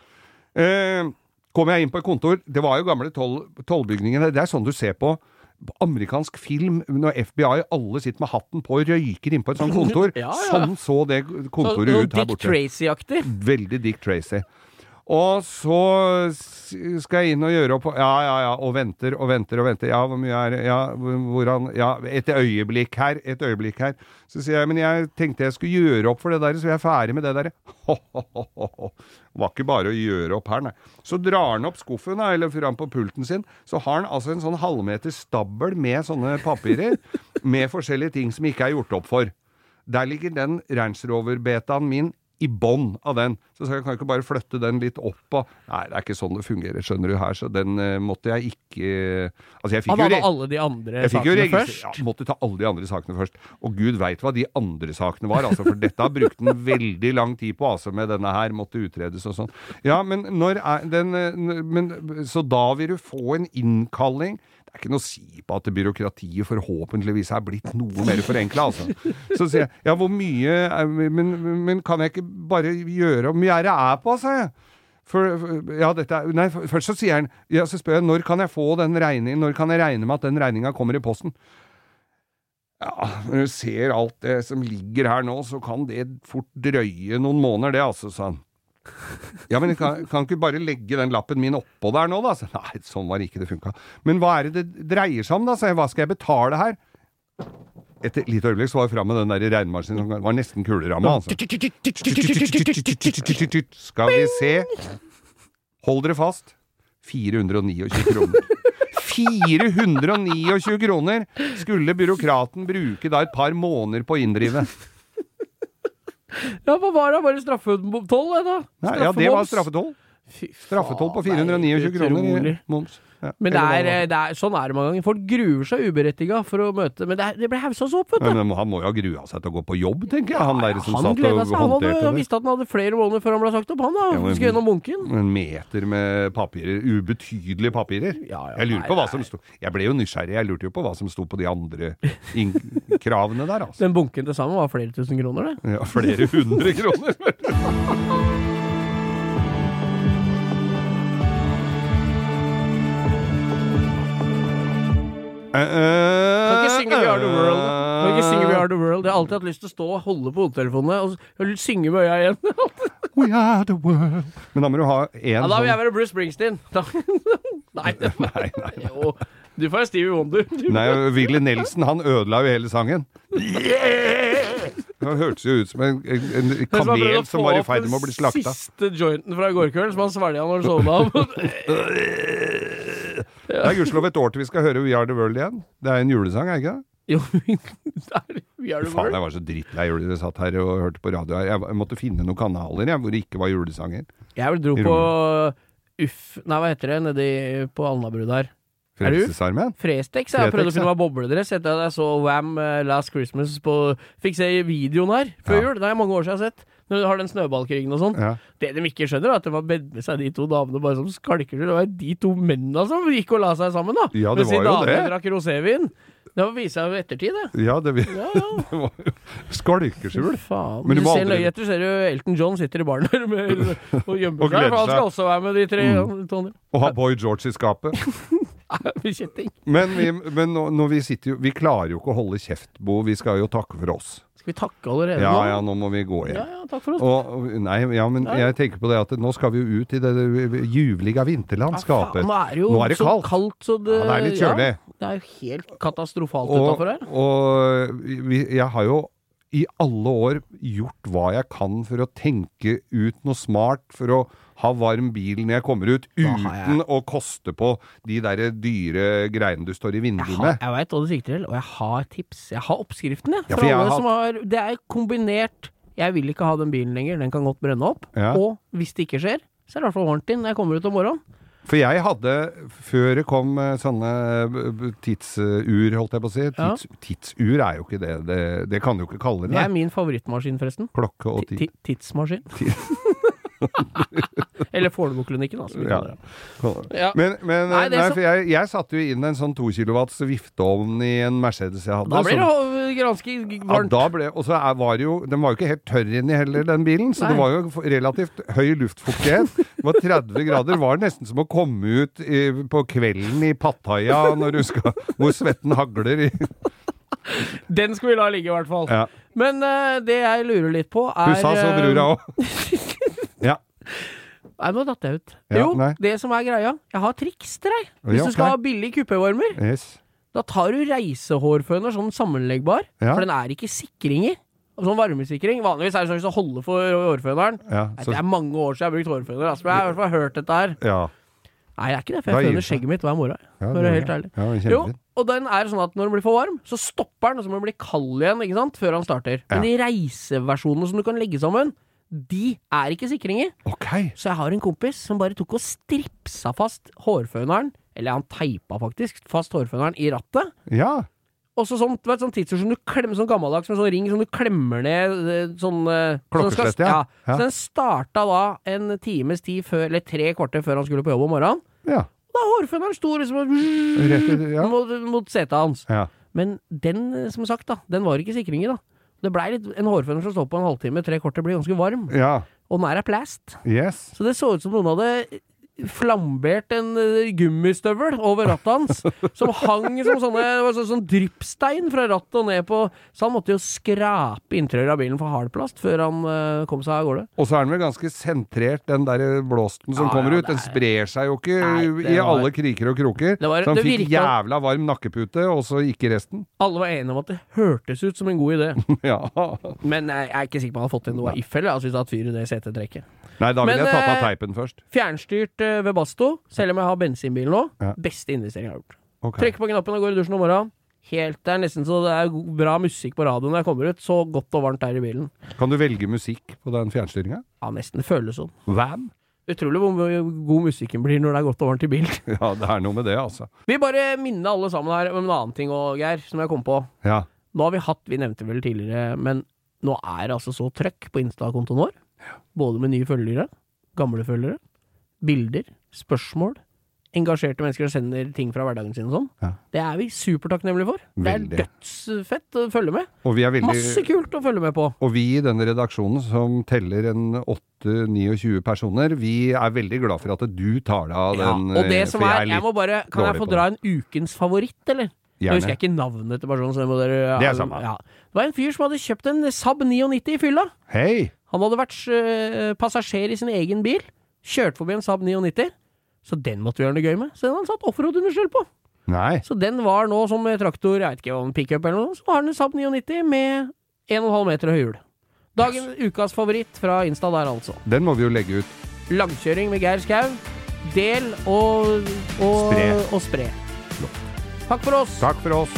S2: Eh, Kom jeg inn på et kontor, det var jo gamle toll, tollbygningene, det er sånn du ser på amerikansk film, når F B I alle sitter med hatten på og røyker inn på et sånt kontor. Ja, ja. Sånn så det kontoret så, ut her borte.
S3: Dick Tracy-aktig.
S2: Veldig Dick Tracy. Og så skal jeg inn og gjøre opp, ja, ja, ja, og venter, og venter, og venter. Ja, hvor mye er det? Ja, hvordan, ja, et øyeblikk her, et øyeblikk her. Så sier jeg, men jeg tenkte jeg skulle gjøre opp for det der, så jeg er ferdig med det der. Ho, ho, ho, ho, ho. Det var ikke bare å gjøre opp her, nei. Så drar han opp skuffen, da, eller fram på pulten sin, så har han altså en sånn halvmeter stabbel med sånne papirer, med forskjellige ting som ikke er gjort opp for. Der ligger den Range Rover-betaen min i bånd av den. Så jeg kan ikke bare flytte den litt opp og... Nei, det er ikke sånn det fungerer, skjønner du her, så den uh, måtte jeg ikke... Altså, jeg fikk
S3: Han
S2: jo...
S3: hadde alle de andre sakene først.
S2: Ja, måtte ta alle de andre sakene først. Og Gud vet hva de andre sakene var, altså, for dette har brukt en veldig lang tid på, altså, med denne her, måtte utredes og sånn. Ja, men når er den... Men, så da vil du få en innkalling. Det er ikke noe å si på at byråkratiet forhåpentligvis er blitt noe mer forenklet, altså. Så sier jeg, ja, hvor mye, men, men kan jeg ikke bare gjøre, hvor mye er det er på, sa jeg. For, ja, dette er, nei, først så sier han, ja, så spør jeg, når kan jeg få den regningen, når kan jeg regne med at den regningen kommer i posten? Ja, når du ser alt det som ligger her nå, så kan det fort drøye noen måneder, det, altså, sa han. Ja, men jeg kan, kan ikke bare legge den lappen min oppå der nå, da? Så, nei, sånn var ikke det funket. Men hva er det det dreier seg om, da? Så jeg, hva skal jeg betale her? Etter litt øyeblikk så var jeg frem med den der regnemaskinen som var nesten kuleramme, altså. Skal vi se. Hold dere fast. fire hundre og tjueni kroner. fire hundre og tjueni kroner skulle byråkraten bruke da et par måneder på å inndrive.
S3: Ja, hva var det? Bare straffetoll, da?
S2: Nei, ja, det var straffetoll. Straffetoll på fire hundre og tjueni kroner i moms. Ja,
S3: men det er, det er, sånn er det mange ganger. Folk gruer seg uberettiget for å møte, men det, er, det ble hauset så opp, vet du.
S2: Men, men han må jo ha grua seg til å gå på jobb, tenker jeg. Han der som
S3: han
S2: satt og
S3: seg. Han, hadde,
S2: håndterte
S3: han visste at han hadde flere måneder før han ble sagt opp, han da. Ja, men, skal gjennom bunken.
S2: En meter med papirer, ubetydelige papirer. Ja, ja, jeg lurer nei, på hva nei. som stod. Jeg ble jo nysgjerrig, jeg lurte jo på hva som stod på de andre kravene der, altså.
S3: Den bunken til sammen var flere tusen kroner, det.
S2: Ja, flere hundre kroner.
S3: Uh, kan ikke synge We Are The World. Kan ikke synge We Are The World. Jeg har alltid hatt lyst til å stå og holde på hodetelefonene og synge med øya igjen.
S2: We Are The World. Men da må du ha en
S3: ja, da vil jeg være Bruce Springsteen. nei,
S2: nei, nei.
S3: Jo, du får Stevie Wonder.
S2: Nei, Willie Nelson, han ødela jo hele sangen. Det hørtes jo ut som en, en, en kamel som var i ferd med å bli slakta.
S3: Siste jointen fra i går kveld som han svelga når han sovna av.
S2: Det er gudslov et år til vi skal høre We Are The World igjen. Det er en julesang, er ikke det?
S3: Jo, det er We Are The World.
S2: Faen, jeg var så drittlei jul. Jeg satt her og hørte på radio. Jeg måtte finne noen kanaler jeg, hvor det ikke var julesanger.
S3: Jeg dro på Uff, nei, hva heter det, nede på Alnabru der.
S2: Frelsesarmen?
S3: Frestex, jeg har prøvd å finne meg bobledress etter at jeg så Wham! Last Christmas på, fikk se videoen her før ja. jul, det er mange år siden jeg har sett når du har den snøballkrigen og sånn ja. Det de ikke skjønner er at det var bedre seg de to damene bare som skalker, det var de to mennene som gikk og la seg sammen da
S2: ja, det var jo det
S3: drakk rosévin. Det viser seg jo ettertid det
S2: ja, det, vi... ja, ja. Det var jo skalkeskjul
S3: faen, men du, du ser aldri... etter ser du Elton John sitter i baren der med, og gjemmer seg, for han skal også være med de tre mm.
S2: og ha Boy George i skapet men, vi, men nå, når vi sitter jo vi klarer jo ikke å holde kjeft, Bo, vi skal jo takke for oss.
S3: Skal vi takke allerede
S2: ja,
S3: nå?
S2: Ja, nå må vi gå igjen.
S3: Ja, ja, takk for oss.
S2: Og, nei, ja, men nei. Jeg tenker på det at nå skal vi jo ut i det, det juvlige vinterlandskapet.
S3: Ja, faen, nå er det jo
S2: nå er det
S3: så
S2: kaldt.
S3: kaldt så det,
S2: ja, det er litt kjølig.
S3: Ja, det er jo helt katastrofalt utenfor her.
S2: Og vi, jeg har jo i alle år gjort hva jeg kan for å tenke ut noe smart, for å ha varm bil når jeg kommer ut, uten å koste på de der dyre greiene du står i vinduet med.
S3: Jeg vet hva du sikter til, og jeg har tips. Jeg har oppskriften, jeg.
S2: Ja,
S3: for
S2: jeg
S3: alle
S2: har...
S3: som har, det er kombinert. Jeg vil ikke ha den bilen lenger, den kan godt brenne opp. Ja. Og hvis det ikke skjer, så er det i hvert fall varmt inn når jeg kommer ut om morgenen.
S2: For jeg hadde, før det kom sånne tidsur, holdt jeg på å si, Tids, ja. tidsur er jo ikke det, det, det kan du jo ikke kalle det.
S3: Det er min favorittmaskin forresten.
S2: Klokke og tid.
S3: Tidsmaskin. Eller Fornebuklinikken, altså.
S2: Ja. Ja. Men, men nei, nei, for jeg, jeg satte jo inn en sånn to kilowatts vifteovn i en Mercedes jeg hadde.
S3: Da blir det ganske varmt.
S2: Ja, da ble, og så var jo, den var jo ikke helt tørr inni heller, den bilen, så nei. Det var jo relativt høy luftfuktighet. Det var tretti grader, var nesten som å komme ut i, på kvelden i Pattaya, når du skal, hvor svetten hagler i...
S3: Den skal vi la ligge i hvert fall.
S2: Ja.
S3: Men uh, det jeg lurer litt på er...
S2: Du sa så brura også. Ja.
S3: Nei, nå datt jeg ut.
S2: Ja,
S3: jo,
S2: nei.
S3: det som er greia, jeg har triks til deg. Hvis
S2: Ja,
S3: du skal
S2: ok.
S3: ha billig kuppevarmer,
S2: Yes.
S3: da tar du reisehårføner, sånn sammenleggbar,
S2: Ja.
S3: for den er ikke sikringer. Og sånn varmesikring. Vanligvis er det sånn som holder for hårføneren.
S2: Ja,
S3: Nei,
S2: så,
S3: Det er mange år siden jeg har brukt hårføner, altså, men jeg har i hvert fall hørt dette her.
S2: ja.
S3: Nei, det er ikke det, for
S2: Da
S3: jeg
S2: gir
S3: føner
S2: det seg.
S3: skjegget mitt hver morgen.
S2: Ja,
S3: For å
S2: det
S3: være
S2: er
S3: helt
S2: bra.
S3: ærlig.
S2: Ja, det er
S3: Jo,
S2: kjempefint.
S3: og den er sånn at når den blir for varm, så stopper den, og så må den bli kald igjen, ikke sant, før han starter. Men de reiseversjonene som du kan legge sammen, de er ikke sikringer.
S2: Ok.
S3: Så jeg har en kompis som bare tok og stripsa fast hårføneren, eller han teipa faktisk fast hårføneren i rattet.
S2: Ja.
S3: Og så sånn, du vet, sånn tidsord som du klemmer, sånn gammeldags med sånn ring som du klemmer ned eh, sånn eh,
S2: Klokkeslett,
S3: sånn skal-
S2: ja. Ja.
S3: Så den starta da en times tid før, eller tre kvarter før han skulle på jobb om morgenen.
S2: Ja.
S3: Da hårføneren sto liksom
S2: Rett ut, ja.
S3: mot, mot setet hans.
S2: Ja.
S3: Men den, som sagt, da, den var ikke sikringer, da. Det blei litt, en hårføner som står på en halvtime, tre kvarter, blir ganske varm.
S2: Ja.
S3: Og den er av plast.
S2: Yes.
S3: Så det så ut som noen hadde flambert en uh, gummistøvel over rattet hans, som hang som sånne, det var så, sånn dryppstein fra rattet og ned på, så han måtte jo skrape interiøret av bilen for hardplast før han uh, kom seg av gårde.
S2: Og så er den vel ganske sentrert, den der blåsten som
S3: Ja,
S2: kommer
S3: ja,
S2: ut. Den
S3: det er-
S2: sprer seg jo ikke
S3: Nei, det
S2: i
S3: var-
S2: alle kriker og kroker.
S3: Det var-
S2: så han
S3: det
S2: fikk
S3: virket-
S2: jævla varm nakkepute, og så ikke resten.
S3: Alle var enige om at det hørtes ut som en god idé,
S2: Ja.
S3: men jeg er ikke sikker på om han har fått til noe av if eller altså hvis det har hatt fyr i det setetrekket.
S2: Nei, da ville
S3: Men,
S2: jeg tatt av
S3: eh,
S2: teipen først.
S3: Fjernstyrt uh, Webasto, selv om jeg har bensinbil nå,
S2: Ja.
S3: beste investering jeg har gjort.
S2: Ok.
S3: Trykker på knappen og går i dusjen om morgenen. Helt, det er nesten så det er go- bra musikk på radioen når jeg kommer ut. Så godt og varmt er i bilen.
S2: Kan du velge musikk på den fjernstyringa?
S3: Ja, nesten det føles sånn.
S2: Van?
S3: Utrolig hvor mye god musikken blir når det er godt og varmt i bilen.
S2: Ja, det er noe med det, altså.
S3: Vi bare minner alle sammen her om en annen ting og Geir, som jeg kom på.
S2: Ja.
S3: Nå har vi hatt, vi nevnte vel tidligere, men nå er det altså så trøkk på Insta-kontoen vår. Både med nye følgere, gamle følgere, bilder, spørsmål, engasjerte mennesker som sender ting fra hverdagen sin og sånn.
S2: Ja.
S3: Det er vi supertakknemlige for.
S2: Veldig.
S3: Det er dødsfett å følge med.
S2: Og vi er veldig
S3: Masse kult å følge med på.
S2: Og vi i denne redaksjonen, som teller en åtte tjue personer, vi er veldig glad for at du tar deg av
S3: Ja,
S2: den.
S3: og det
S2: eh,
S3: som
S2: for
S3: er,
S2: jeg
S3: jeg må bare, kan
S2: dårlig
S3: jeg få
S2: på
S3: dra en ukens favoritt, eller? Jeg
S2: Gjerne.
S3: husker jeg ikke navnet til personen, så det må dere...
S2: Det er samme.
S3: Ja. Det var en fyr som hadde kjøpt en Saab nittini i fylla.
S2: Hei!
S3: Han hadde vært øh, passasjer i sin egen bil, kjørt forbi en Saab nittini, så den måtte vi gjøre det gøy med. Så den hadde han satt offroad-understell på.
S2: Nei.
S3: Så den var nå som traktor, jeg vet ikke om pick-up eller noe, så har den en Saab nittini med en og en halv meter høy hjul. Dagen ukas favoritt fra Insta der altså.
S2: Den må vi jo legge ut.
S3: Langkjøring med Geir Skau. Del og, og
S2: Spre.
S3: Og spre. Takk for oss.
S2: Takk for oss.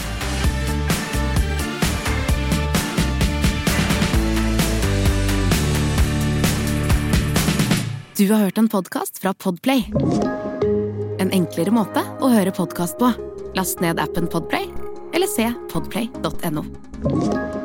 S4: Du har hørt en podcast fra Podplay. En enklere måte å høre podcast på. Last ned appen Podplay, eller se podplay punktum no.